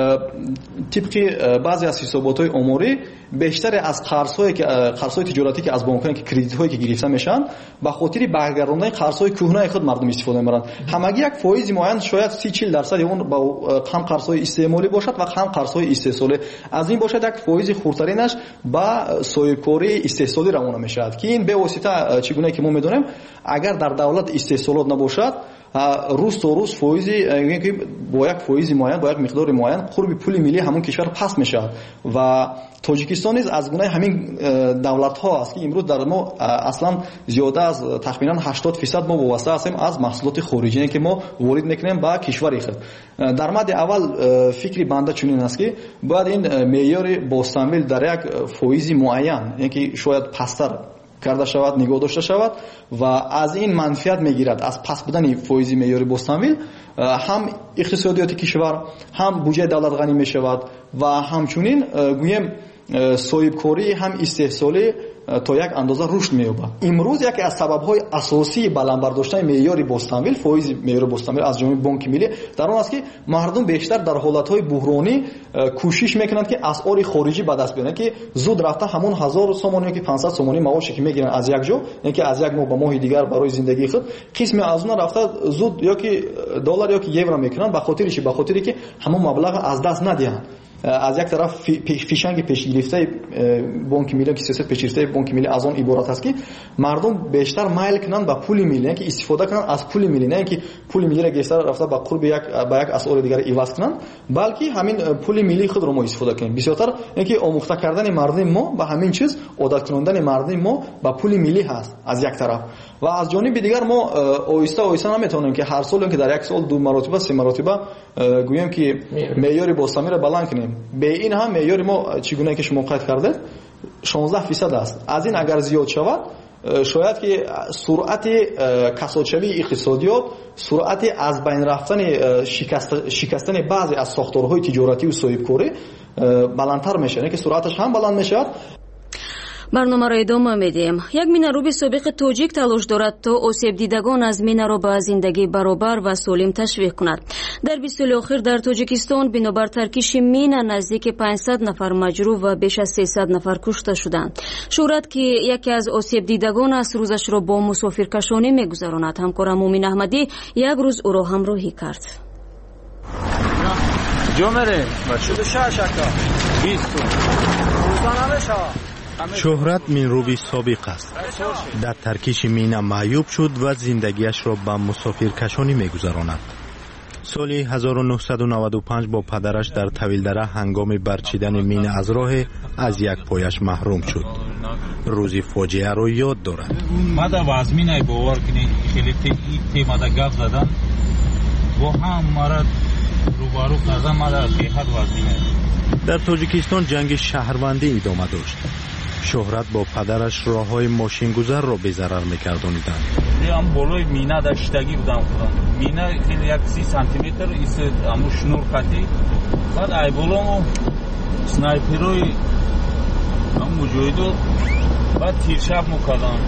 طبق بعضی از حسابات‌های آماری بیشتر از قرض‌های تجارتی که از بانک‌ها که کردیت‌هایی که گرفته میشن به خاطر برگرداندن قرض‌های کهنه خود مردم استفاده می‌برند. همگی یک فایز معین شاید 30-40% اون با هم قرض‌های استعمالی باشد و هم قرض‌های استحصالی. از این باشد یک فایز خردترینش با صاحبکاری استحصالی روانه میشود که این به واسطه چگونه که ما می‌دونیم اگر در دولت استحصالات نباشد روز تا روز فایزی یعنی با یک فایز معین، با یک مقدار معین قرب پول ملی همون کشور پس میشود و تاجیکستان نیز از گونه همین دولت ها است که امروز در ما اصلا زیاده از تقریبا 80% ما وابسته هستیم از محصولات خارجی که ما وارد میکنیم با کشور خود. در مد اول فکری بنده چنین است که باید این معیار بازتحویل در یک فایز معین، یعنی شاید پستر کرده شود، نگاه داشته شود و از این منفعت میگیرد از پس بودن فایز معیار بازتحویل هم اقتصادیات کشور، هم بودجه دولت غنی میشود و همچنین گویم صاحبکاری هم استحصالی то як андоза рушд меёбад. имрӯз яке аз сабабҳои асосии баландбардоштани меъёри бостамвил, фоизи меъёри бостамвил аз ҷониби бонки миллӣ дар он аст ки мардум бештар дар ҳолатҳои буҳронӣ кӯшиш мекунанд ки асъори хориҷӣ ба даст биёранд, ки зуд рафта ҳамон 1000 сомон ёки 500 сомони маоше ки мегиранд аз як ҷо, яке аз як моҳ ба моҳи дигар барои зиндагии худ қисме аз он рафта зуд ёки доллар ёки евро мекунанд. ба хотири чӣ? ба хотире ки ҳамон маблағро аз даст надиҳанд. аз як тараф фишанги пешгирифтаи бонки миллӣ ки сиёсати пешгирифтаи бонки миллӣ аз он иборат аст ки мардум бештар майл кунанд ба пули миллӣ, ки истифода кунанд аз пули миллӣ, не ки пули миллиро гештар рафта ба қурби ба як асъори дигар иваз кунанд, балки ҳамин пули миллии худро мо истифода кунем. бисёртар ки омӯхта кардани мардуми мо ба ҳамин чиз, одаткунондани мардуми мо ба пули миллӣ ҳаст аз як тараф. ва аз ҷониби дигар мо оҳиста оҳиста наметавонем ки ҳар сол ки дар як сол 2 маротиба 3 маротиба гӯем ки меъёри бостамиро баланд кунем. бе ин ҳам меъёри мо чӣ гуна ки шумо қайд кардед 16% аст. аз ин агар зиёд шавад, шояд ки суръати касодшавии иқтисодиёт, суръати аз байн рафтани шикастани баъзе аз сохторҳои тиҷоративу соҳибкорӣ баландтар мешавад, ки суръаташ ҳам баланд мешавад. барномаро идома медиҳем. як минаруби собиқи тоҷик талош дорад то осебдидагон аз минаро ба зиндагӣ баробар ва солим ташвиқ кунад. дар 20 соли охир дар тоҷикистон бинобар таркиши мина наздики 500 нафар маҷрӯҳ ва беш аз 300 нафар кушта шуданд. шӯҳрат ки яке аз осебдидагон аст, рӯзашро бо мусофиркашонӣ мегузаронад. ҳамкорам Мумин Аҳмадӣ як рӯз ӯро ҳамроҳӣ кард. شهرت مینروی سابق است. در ترکیش مینا معیوب شد و زندگیش را به مسافر کشانی میگذراند. سال 1995 با پدرش در طویلدره هنگام برچیدن مین از راه از یک پایش محروم شد. روزی فاجعه را یاد دارد. ما در وازمینای باور کنی خیلی تیما دا گپ زدن با هم مرد روبارو کردن. ما در بهت وازمینای در تاجیکستان جنگ شهروندی ادامه داشت. شهرت با پدرش راههای ماشین گذر را به ضرر می‌گردانیدند. من بالای مینا داشتگی بودم خودم. مینا خیلی یک 30 سانتی متر ایست امو شنور خطی. بعد ای بالامو سنایپروی هم مجاهدو بعد تیرشاب می‌کردن.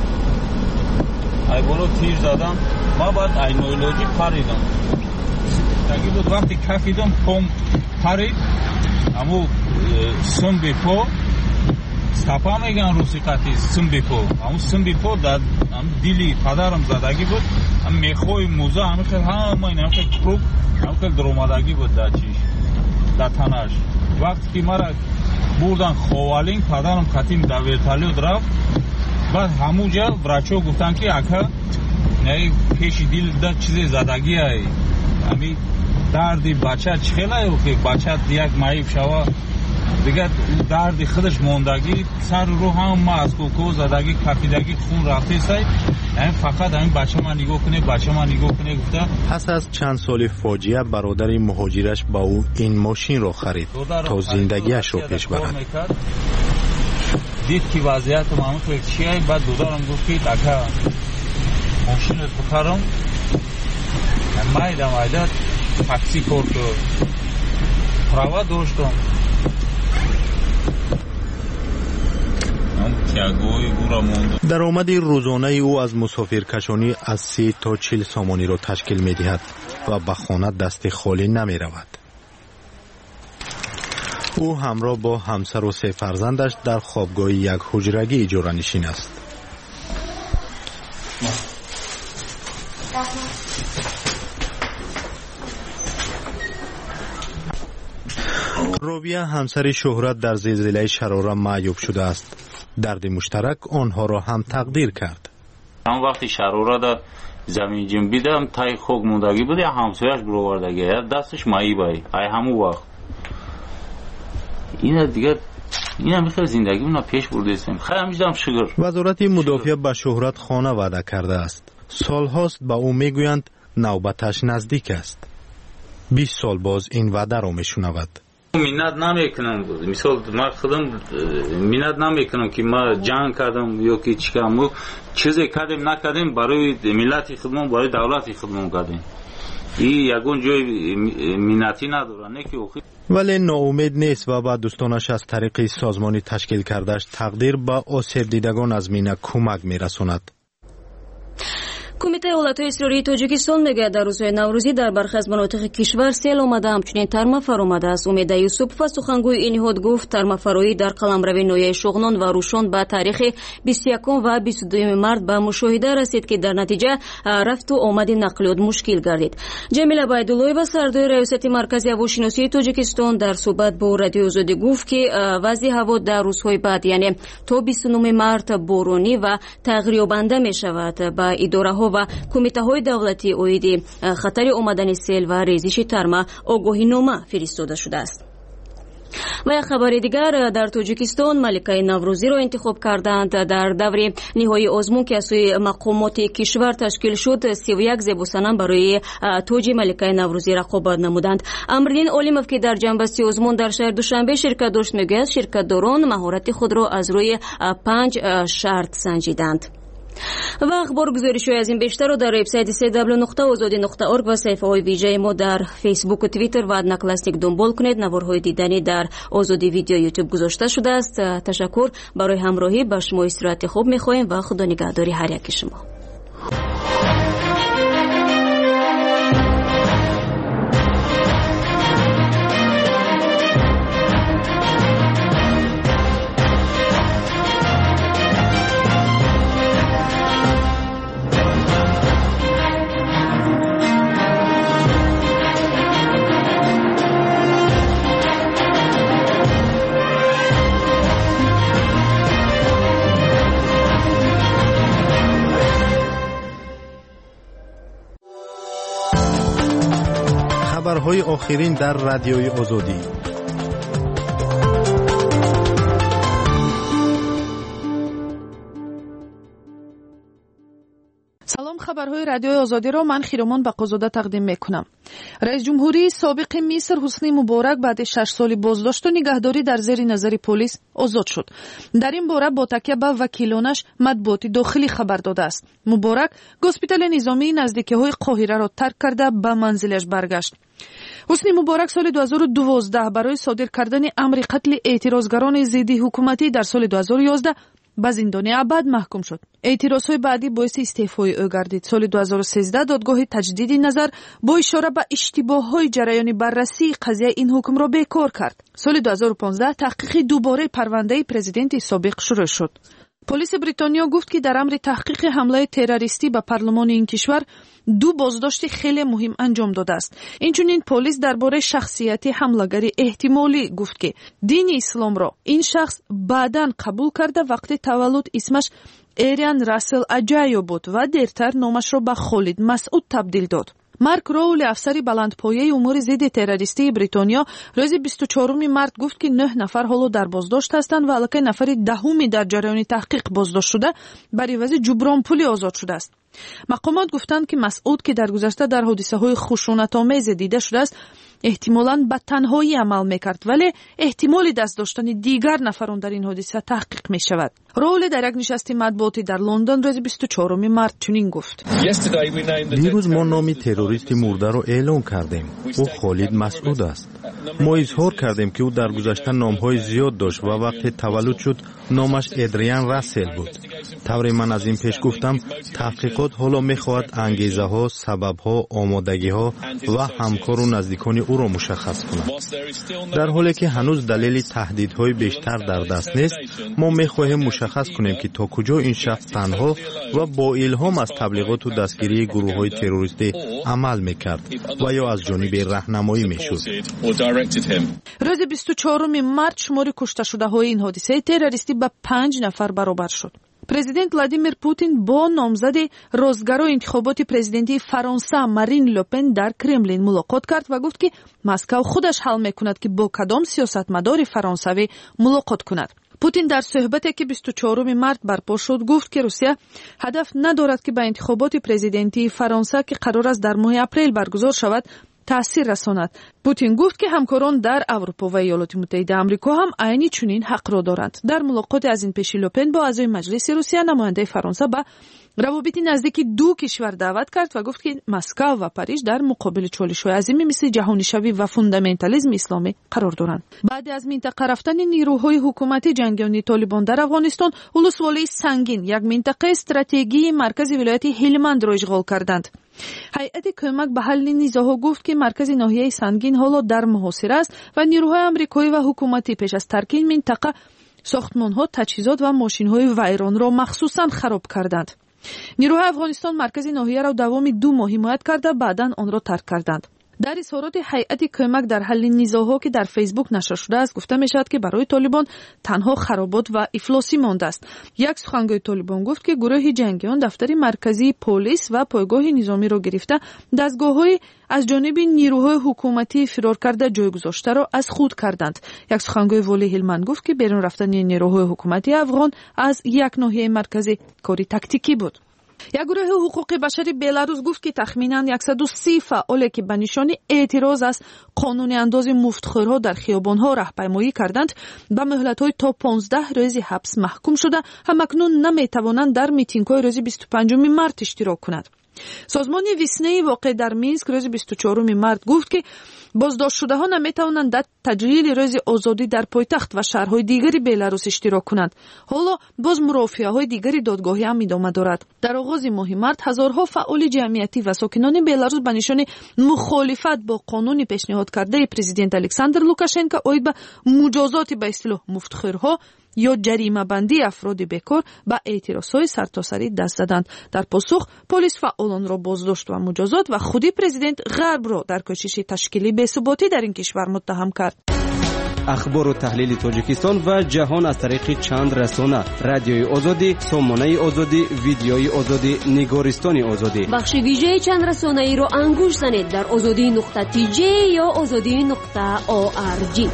ای بالا تیر زدم. ما بعد ای نویلوجی پریدم. تاگی بود وقتی کفیدم پم پرید. امو سم بپو стапа меган русиқати симбипо. Аму симбипо дар дили падарам задагӣ буд. Ам мехои муза ҳамихел ҳама ин ҳамихел круг ҳамихел дуромадагӣ буд дар чиш дар танаш. вақте ки мара бурдан ховалин падарам қатим дар вертолёт рафт. баъд ҳамуҷа врачо гуфтанд ки ака пеши дил да чизе задагӣ ай. ами дарди бача чӣ хел ай ки бача як маиб шава دیگه درد خودش موندگی سر رو هم ما از کوکو زدگی کفیدگی خون رفته سای یعنی فقط همین بچه من نگاه کنه گفته. پس از چند سال فاجعه برادر مهاجرش با او این ماشین رو خرید تا زندگیش رو پیش برد. دید که وضعیت من چیه. بعد دودارم گفت که اگه ماشین رو بخرم من ایدم تاکسی کار که پراوا داشتم. درآمد روزانه او از مسافرکشانی از 30 تا 40 سامانی را تشکیل می‌دهد و به خانه دست خالی نمی‌رود. او همراه با همسر و 3 فرزندش در خوابگاه یک حجرگی اجاره نشین است. روبیه همسر شهرت در زلزله شراره معیوب شده است. درد مشترک آنها را هم تقدیر کرد. هم وقتی شراره در زمین جنبیدم تای خوک موندگی بود یا همسایش برآوردگی دستش معیوب ای همون وقت اینا دیگه این هم خیلی زندگی من پیش برده استم. خیلی می‌دم شکر. وزارت مدافع به شهرت خانه وعده کرده است. سال‌هاست به او میگویند نوبتش نزدیک است. 20 سال باز این وعده را میشنود. миннат намекунам. мисол ман худам миннат намекунам ки ма ҷанг кардам ё ки чӣ кардам. мо чизе кардем накардем барои миллати худмон барои давлати худмон кардем. и ягон ҷои миннатӣ надорад. не ки ولی ناامید نیست و با دوستانش از طریق سازمانی تشکیل کردهش تقدیر با آسیب دیدگان از مینه کمک می‌رساند. کمیته حالتهای اضطراری تاجیکستان میگه در روزهای نوروزی در برخی از مناطق کشور سیل آمده، همچنین ترمافر آمده است. امید یوسفوف سخنگوی این نهاد گفت ترمافرایی در قلمرو نویه شغنان و روشن به تاریخ 21 و 22 مارس به مشاهده رسید که در نتیجه رفت و آمد نقلیات مشکل گردید. جمیله بایدولویوا سردار ریاست مرکزی هواشناسی تاجیکستان در صحبت با رادیو آزادی گفت که وضع هوا در روزهای بعد یعنی تا 29 مارس بارونی و تغییرابنده می شود. به اداره ها و کمیته های دولتی اوید خطر آمدن سیل و ریزش ترما آگاهی نامه فرستاده شده است. و یک خبر دیگر، در تاجیکستان ملکه نوروزی را انتخاب کردند. در دور نهایی آزمون که از سوی مقامات کشور تشکیل شد 31 زیباسنم برای تاج ملکه نوروزی رقابت نمودند. امردین علیموف که در جنبستی آزمون در شهر دوشنبه شرکت داشت میگوید شرکتداران مهارت خود را از روی 5 شرط سنجیدند. و اخبار گزارش‌های از این بیشتر رو در وبسایت www.azadi.org و صفحه‌های ویژه ما در فیسبوک و توییتر و ادناکلاستیک دنبال کنید. نوارهای دیدنی در آزادی ویدیو یوتیوب گذاشته شده است. تشکر برای همراهی. با شما استراحت خوب می‌خواهیم و خدا نگهداری هر یک شما. خبرهای آخرین در رادیوی آزادی. سلام، خبرهای رادیوی آزادی را من خیرمان بقازاده تقدیم میکنم. رئیس جمهوری سابق مصر حسنی مبارک بعد 6 سال بازداشت و نگهداری در زیر نظر پلیس آزاد شد. در این باره با تکیه به وکیلانش مطبوعات داخلی خبر داده است. مبارک هسپتال نظامی نزدیکی‌های قاهره را ترک کرده به منزلش برگشت. حسنی مبارک سال 2012 برای صادر کردن امر قتل اعتراضگران ضد حکومتی در سال 2011 به زندان ابد محکوم شد. اعتراضهای بعدی باعث استعفای او گردید. سال 2013 دادگاه تجدید نظر با اشاره به اشتباه‌های جریان بررسی قضیه این حکم را بیکار کرد. سال 2015 تحقیق دوباره پرونده پرزیدنت سابق شروع شد. پلیس بریتانیا گفت که در امر تحقیق حمله تروریستی به پارلمان این کشور 2 بازداشت خیلی مهم انجام داده است. اینچنین پلیس درباره شخصیت حمله‌گر احتمالی گفت که دین اسلام را این شخص بعداً قبول کرده وقتی تولد اسمش ایریان راسل اجایو بود و دیرتر نامش را به خالد مسعود تبدیل داد. مارک راول افسری بلندپایه امور ضد تروریستی بریتانیا روز 24 مارس گفت که 9 نفر حالا در بازداشت هستند و الکی نفر دهمی در جریان تحقیق بازداشت شده بر عوض جبران پولی آزاد شده است. مقامات گفتند که مسعود که در گذشته در حادثه‌های خشونت‌آمیز دیده شده است احتمالاً به تنهایی عمل میکرد، ولی احتمال دست داشتن دیگر نفران در این حادثه تحقیق می شود. راول در یک نشست مطبوعاتی در لندن روز 24 مارس چنین گفت: دیروز ما نام تروریست مرده را اعلام کردیم. او خالد مسعود است. ما اظهار کردیم که او در گذشته نام‌های زیاد داشت و وقتی تولد شد نامش ادریان راسل بود. طوری من از این پیش گفتم تحقیقات حالا می‌خواهد انگیزه‌ها، سبب‌ها، آمادگی‌ها و همکار و نزدیکان او را مشخص کند. در حالی که هنوز دلیل تهدیدهای بیشتر در دست نیست، ما می‌خواهیم مشخص کنیم که تا کجا این شخص تنها و با الهام از تبلیغات و دستگیری گروه‌های تروریستی عمل می‌کرد و یا از جانب راهنمایی می‌شد. روز 24 مارس شمار کشته شده‌های این حادثه تروریستی به 5 نفر برابر شد. پرزیدنت ولادیمیر پوتین با نامزد رازگرای انتخابات پرزیدنتی فرانسه مارین لوپن در کرملین ملاقات کرد و گفت که مسکو خودش حل میکند که با کدام سیاستمدار فرانسوی ملاقات کند. پوتین در صحبتی که 24 مارس برپا شد گفت که روسیه هدف ندارد که به انتخابات پرزیدنتی فرانسه که قرار است در ماه اپریل برگزار شود تأثیر رساند. پوتین گفت که همکاران در اروپا و ایالات متحده آمریکا هم عین چنین حق را دارند. در ملاقات از این پیش لوپن با اعضای مجلس روسیه نماینده فرانسه به روابط نزدیک دو کشور دعوت کرد و گفت که مسکو و پاریس در مقابل چالش‌های عظیمی مثل جهانی‌شوی و فوندامنتالیسم اسلامی قرار دارند. بعد از منطقه رفتن نیروهای حکومتی جنگیان طالبان در افغانستان، ولسوالی سنگین یک منطقه استراتژیکی مرکز ولایت هلمند را اشغال کردند. هیئت کمک به حل نزاع‌ها گفت که مرکز ناحیه سنگین حالا در محاصره است و نیروهای آمریکایی و حکومتی پیش از ترک این منطقه ساختمان‌ها، تجهیزات و ماشین‌های ویران را مخصوصاً خراب کردند. نیروهای افغانستان مرکز ناحیه را دوام 2 ماه حمایت کرده بعداً آن را ترک کردند. در اظهارات هیئت کمک در حل نزاع‌ها که در فیسبوک نشر شده است گفته می‌شود که برای طالبان تنها خرابات و افلاسی مانده است. یک سخنگوی طالبان گفت که گروه جنگیان دفتر مرکزی پلیس و پایگاه نظامی را گرفته، دستگاه‌های از جانب نیروهای حکومتی فرار کرده جای گذاشته را از خود کردند. یک سخنگوی والی هلمند گفت که بیرون رفتن نیروهای حکومتی افغان از یک ناحیه مرکزی کاری تاکتیکی بود. یک گروه حقوق بشری بلاروس گفت که تخمیناً 130 فعالی که به نشان اعتراض از قانون انداز مفتخورها در خیابان‌ها راهپیمایی کردند به مهلت‌های تا 15 روز حبس محکوم شده، همکنون نمی‌توانند در میتینگ‌های روز 25 مارس اشتراک کنند. سازمان ویسنی واقع در مینسک روز 24 مارس گفت که بازداشت شده ها نمیتوانند در تجلیل روز آزادی در پایتخت و شهرهای دیگری بلاروس اشتراک کنند. حالا باز مرافعه های دیگری دادگاهی هم ادامه دارد. در آغاز ماه مارس هزارها فعال جمعیتی و ساکنان بلاروس به نشان مخالفت با قانون پیشنهاد کرده پرزیدنت الکساندر لوکاشنکو اوید به مجازات به اصطلاح مفتخورها یا جریمه بندی افراد بیکار به اعتراضهای سرتاسری دست زدند. در پاسخ پلیس فعالان را بازداشت و مجازات و خودی پرزیدنت غرب را در کوشش تشکیل بی‌ثباتی در این کشور متهم کرد. اخبار و تحلیل تاجیکستان و جهان از طریق چند رسانه: رادیوی آزادی، سامانه آزادی، ویدیوی آزادی، نگارستان آزادی. بخش ویژه چند رسانه ای را انگوش زنید در azadi.tj یا azadi.org.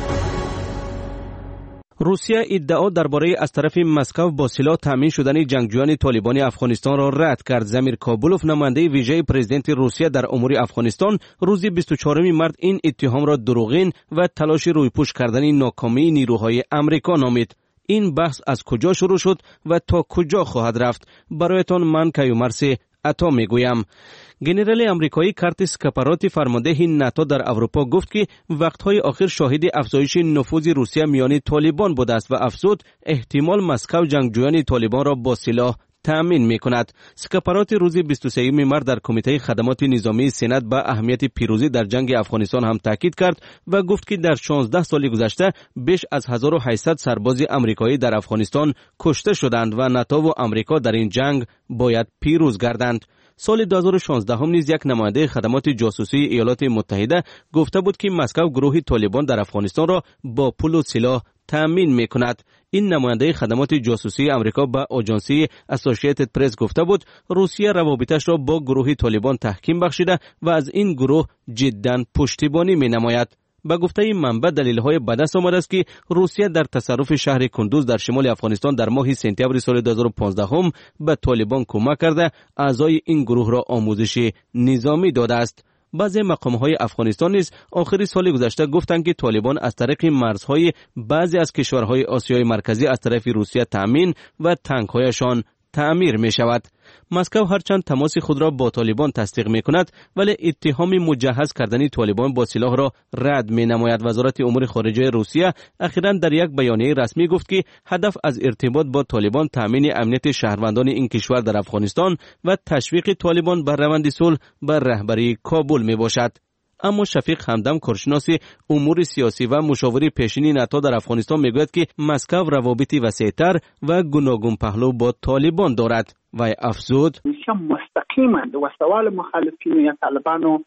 روسیه ادعا درباره از طرف مسکو با سلاح تامین شدن جنگجویان طالبان افغانستان را رد کرد. زمیر کابولوف نماینده ویژه پرزیدنت روسیه در امور افغانستان روز 24 مارس این اتهام را دروغین و تلاش رویپوش کردن ناکامی نیروهای آمریکا نامید. این بحث از کجا شروع شد و تا کجا خواهد رفت؟ برایتان من کیومرث عطا میگویم. گنرال امریکایی کارتس کاپاراتی فرمانده ناتو در اروپا گفت که وقتهای آخر شاهد افزایش نفوذ روسیه میان طالبان بوده است و افزود احتمال مسکو جنگجویان طالبان را با سلاح تأمین می‌کند. سکاپاراتی روز 23 مارس در کمیته خدمات نظامی سنا به اهمیت پیروزی در جنگ افغانستان هم تاکید کرد و گفت که در 16 سال گذشته بیش از 1800 سرباز آمریکایی در افغانستان کشته شدند و ناتو و آمریکا در این جنگ باید پیروز گردند. سال 2016 هم نیز یک نماینده خدمات جاسوسی ایالات متحده گفته بود که مسکو گروه طالبان در افغانستان را با پول و سلاح تأمین می‌کند. این نماینده خدمات جاسوسی آمریکا به آژانسی اسوسییتد پرس گفته بود روسیه روابطش را با گروه طالبان تحکیم بخشیده و از این گروه جداً پشتیبانی می‌نماید. با گفته این منبع دلیل‌های به دست آمده است که روسیه در تصرف شهر کندوز در شمال افغانستان در ماه سپتامبر سال 2015 هم به طالبان کمک کرده اعضای این گروه را آموزش نظامی داده است. بعضی مقام‌های افغانستان نیز آخر سال گذشته گفتند که طالبان از طریق مرزهای بعضی از کشورهای آسیای مرکزی از طرف روسیه تأمین و تانک‌هایشان تعمیر می شود. مسکو هرچند تماس خود را با طالبان تصدیق می کند ولی اتهام مجهز کردن طالبان با سلاح را رد می نماید. وزارت امور خارجه روسیه اخیراً در یک بیانیه رسمی گفت که هدف از ارتباط با طالبان تامین امنیت شهروندان این کشور در افغانستان و تشویق طالبان بر روند صلح بر رهبری کابل می باشد. اما شفیق همدم کارشناس امور سیاسی و مشاور پیشین ناتو در افغانستان میگوید که مسکو روابطی وسیع‌تر و گوناگون پهلو با طالبان دارد و افزود مستقیما و سوال مخالفین یا طالبانو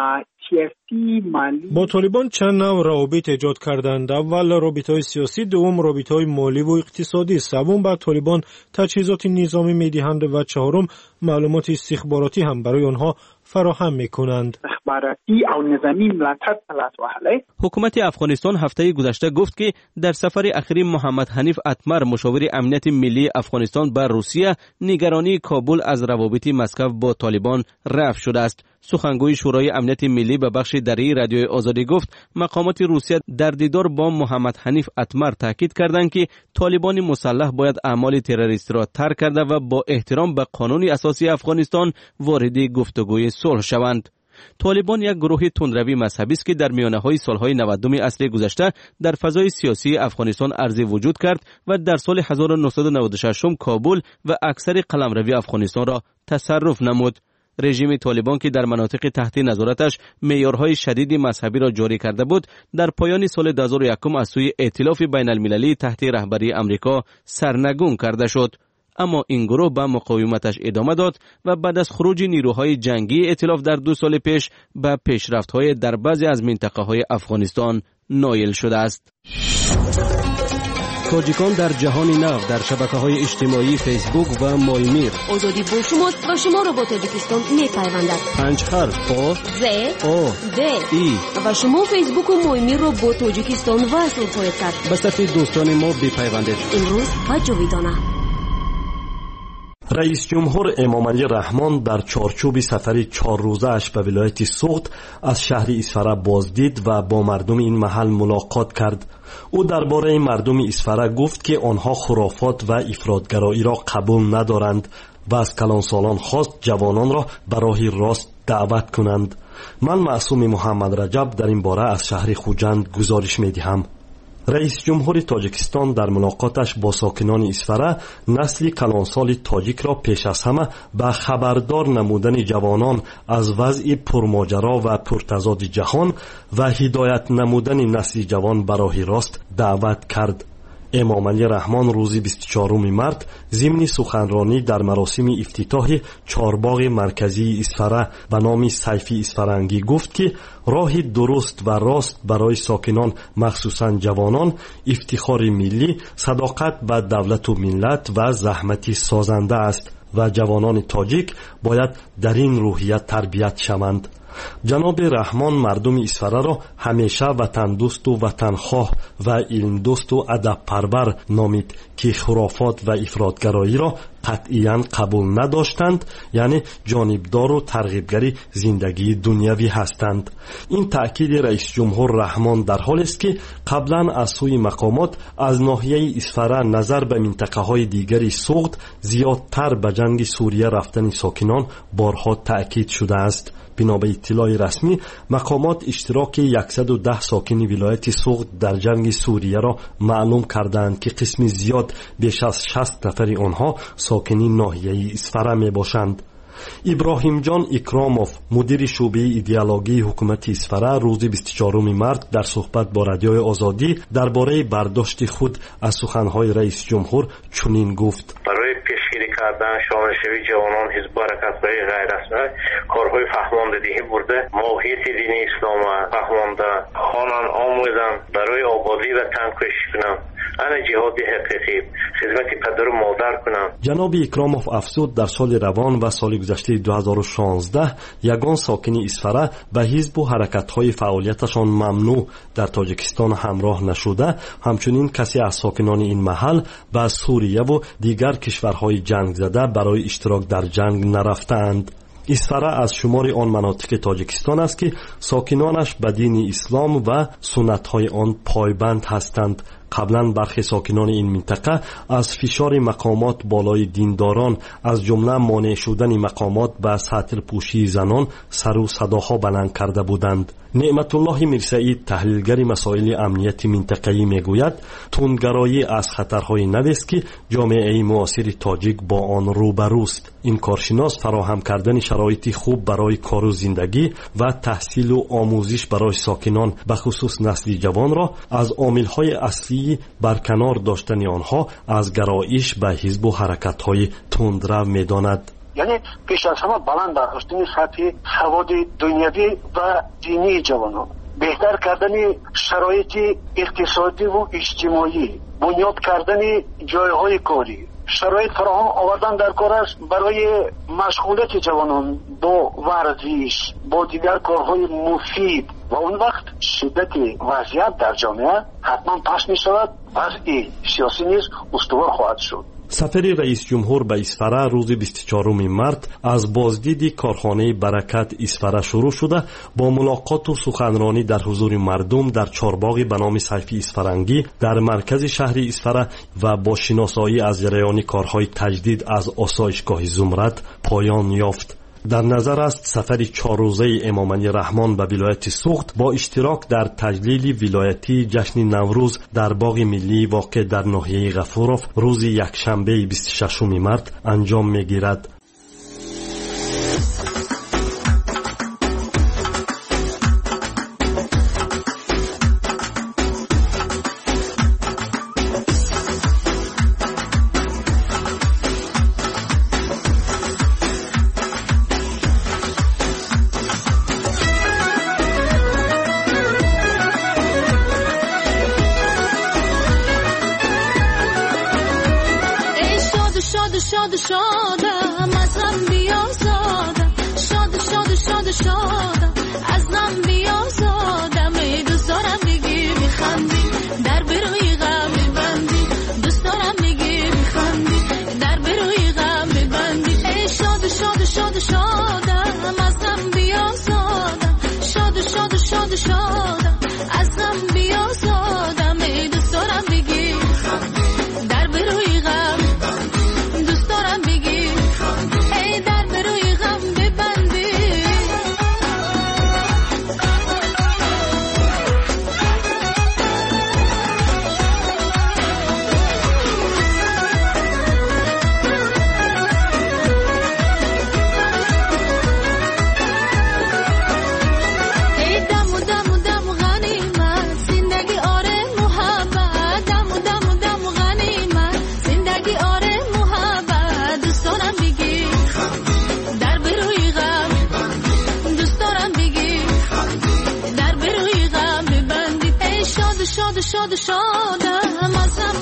سیاسی مالی با طالبان چند نوع روابط ایجاد کردند. اول رابطه‌های سیاسی، دوم رابطه‌های مالی و اقتصادی، سوم بر طالبان تجهیزات نظامی می‌دهند و چهارم معلومات استخباراتی هم برای آنها فراهم می‌کنند. استخباراتی او نظامی ملاتړ تلاش وهلی. حکومت افغانستان هفته گذشته گفت که در سفر اخیر محمد حنیف اتمر مشاور امنیت ملی افغانستان بر روسیه نگرانی کابل از روابط مسکو با طالبان رفع شده است. سخنگوی شورای امنیت ملی به بخش دری رادیوی آزادی گفت مقامات روسیه در دیدار با محمد حنیف اتمر تاکید کردند که طالبان مسلح باید اعمال تروریستی را ترک کرده و با احترام به قانون اساسی افغانستان وارد گفتگوی صلح شوند. طالبان یک گروه تندروی مذهبی است که در میانه‌های سالهای 90 عصر گذشته در فضای سیاسی افغانستان عرضی وجود کرد و در سال 1996 کابل و اکثر قلمروی افغانستان را تصرف نمود. رژیم طالبان که در مناطق تحت نظارتش معیارهای شدید مذهبی را جاری کرده بود، در پایان سال 2001 از سوی ائتلاف بین المللی تحت رهبری امریکا سرنگون کرده شد. اما این گروه به مقاومتش ادامه داد و بعد از خروج نیروهای جنگی ائتلاف در 2 سال پیش به پیشرفت‌های در بعضی از منطقه‌های افغانستان نائل شده است. تاجیکان در جهان نو در شبکه‌های اجتماعی فیسبوک و مایمیر. آزادی با شماست و شما را با تاجیکستان می‌پیوندد. 5 حرف آ ز آ د ای و شما فیسبوک و مایمیر را با تاجیکستان وصل خواهید کرد. به صفحه دوستان ما بپیوندید. امروز و جاویدانه. رئیس جمهور امام علی رحمان در چارچوب سفر 4 روزه اش به ولایت سوخت از شهر اسفره بازدید و با مردم این محل ملاقات کرد. او درباره مردم اسفره گفت که آنها خرافات و افراطگرایی را قبول ندارند و از کلانسالان خواست جوانان را به راه راست دعوت کنند. من معصوم محمد رجب در این باره از شهر خوجند گزارش می‌دهم. رئیس جمهور تاجیکستان در ملاقاتش با ساکنان اسفره نسل کلانسال تاجیک را پیش از همه به خبردار نمودن جوانان از وضع پرماجرا و پرتضاد جهان و هدایت نمودن نسل جوان به راه راست دعوت کرد. امام علی رحمان روز 24 مارس ضمن سخنرانی در مراسم افتتاح چهارباغ مرکزی اسفره به نام سیفی اسفرنگی گفت که راه درست و راست برای ساکنان مخصوصا جوانان افتخار ملی، صداقت به دولت و ملت و زحمت سازنده است و جوانان تاجیک باید در این روحیت تربیت شوند. جناب رحمان مردم اسفره را همیشه وطن دوست و وطنخواه و علم دوست و ادب پرور نامید که خرافات و افراطگرایی را قطعاً قبول نداشتند، یعنی جانبدار و ترغیبگری زندگی دنیوی هستند. این تأکید رئیس جمهور رحمان در حالی است که قبلا از سوی مقامات از ناحیه اسفره نظر به منطقه‌های دیگری سوخت زیادتر به جنگ سوریه رفتن ساکنان بارها تأکید شده است. بنا به اطلاع رسمی مقامات اشتراک 110 ساکن ولایت سوخت در جنگ سوریه را معلوم کردند که قسم زیاد بیش از 60 نفر آنها ساکنین ناحیه اسفره می باشند. ابراهیم جان اکراموف مدیر شعبه ایدئولوژی حکومت اسفره روز 24 مارس در صحبت با رادیوی آزادی درباره برداشت خود از سخنهای رئیس جمهور چنین گفت: پیشگیری کردن شامل شوی جوانان حزب حرکت‌های غیر رسمی کارهای فهماندهی برده ماهیت دین اسلام فهمانده خوانان آموزان برای آبادی و تن کوشش کنند انا جهاد حقیقی خدمت پدر و مادر کنند. جناب اکراموف افزود در سال روان و سال گذشته 2016 یگان ساکن اسفره به حزب و حرکت‌های فعالیتشان ممنوع در تاجیکستان همراه نشده، همچنین کسی از ساکنان این محل به سوریه و دیگر کشورهای جنگ زده برای اشتراک در جنگ نرفتند. اسفره از شمار آن مناطق تاجیکستان است که ساکنانش به دین اسلام و سنت‌های آن پایبند هستند. قبلا برخی ساکنان این منطقه از فشار مقامات بالای دینداران از جمله مانع شدن مقامات به سطر پوشی زنان سر و صداها بلند کرده بودند. نعمت الله میرسعید تحلیلگر مسائل امنیتی منطقه‌ای میگوید تندگرایی از خطرهای نو است که جامعه معاصر تاجیک با آن روبروست. این کارشناس فراهم کردن شرایط خوب برای کار و زندگی و تحصیل و آموزش برای ساکنان به خصوص نسل جوان را از عامل‌های اصلی برکنار داشتن آنها از گرایش به حزب و حرکت‌های تندرو می‌داند. یعنی پیش از همه بلند برداشتن سطح سواد دنیوی و دینی جوانان، بهتر کردن شرایط اقتصادی و اجتماعی، بنیاد کردن جایهای کاری، شرایط فراهم آوردن در کارش برای مشغولیت جوانان با ورزش، با دیگر کارهای مفید و اون وقت شدت وضعیت در جامعه حتما پس می شود، وضع سیاسی نیز استوار خواهد شد. سفر رئیس جمهور به اصفهان روز 24 مارت از بازدید کارخانه برکت اصفهان شروع شده با ملاقات و سخنرانی در حضور مردم در چهارباغی به نام سیفی اصفهانگی در مرکز شهر اصفهان و با شناسایی از جریان کارهای تجدید از آسایشگاه زمرد پایان یافت. در نظر است سفر 4 روزه امام علی رحمان به ولایت سوخت با اشتراک در تجلیل ولایتی جشن نوروز در باغ ملی واقع در ناحیه غفورов روز یکشنبه 26 مارت انجام می‌گیرد. شاد شادم از غم بیازادم شادم از غم بیازادم دوست دارم بگی میخندی در بروی غم میبندی دوست دارم بگی میخندی در بروی غم میبندی ای شاد شادم از غم بیازادم شادم از غم بیازادم دوست دارم بگی در بروی غم دوست دارم بگی ای در بروی غم ببندی ای دم غنیمت زندگی آره محبت دم غنیمت زندگی آره محبت دوست دارم بگی در بروی غم دوست دارم بگی در بروی غم ببندی ای شادم از غم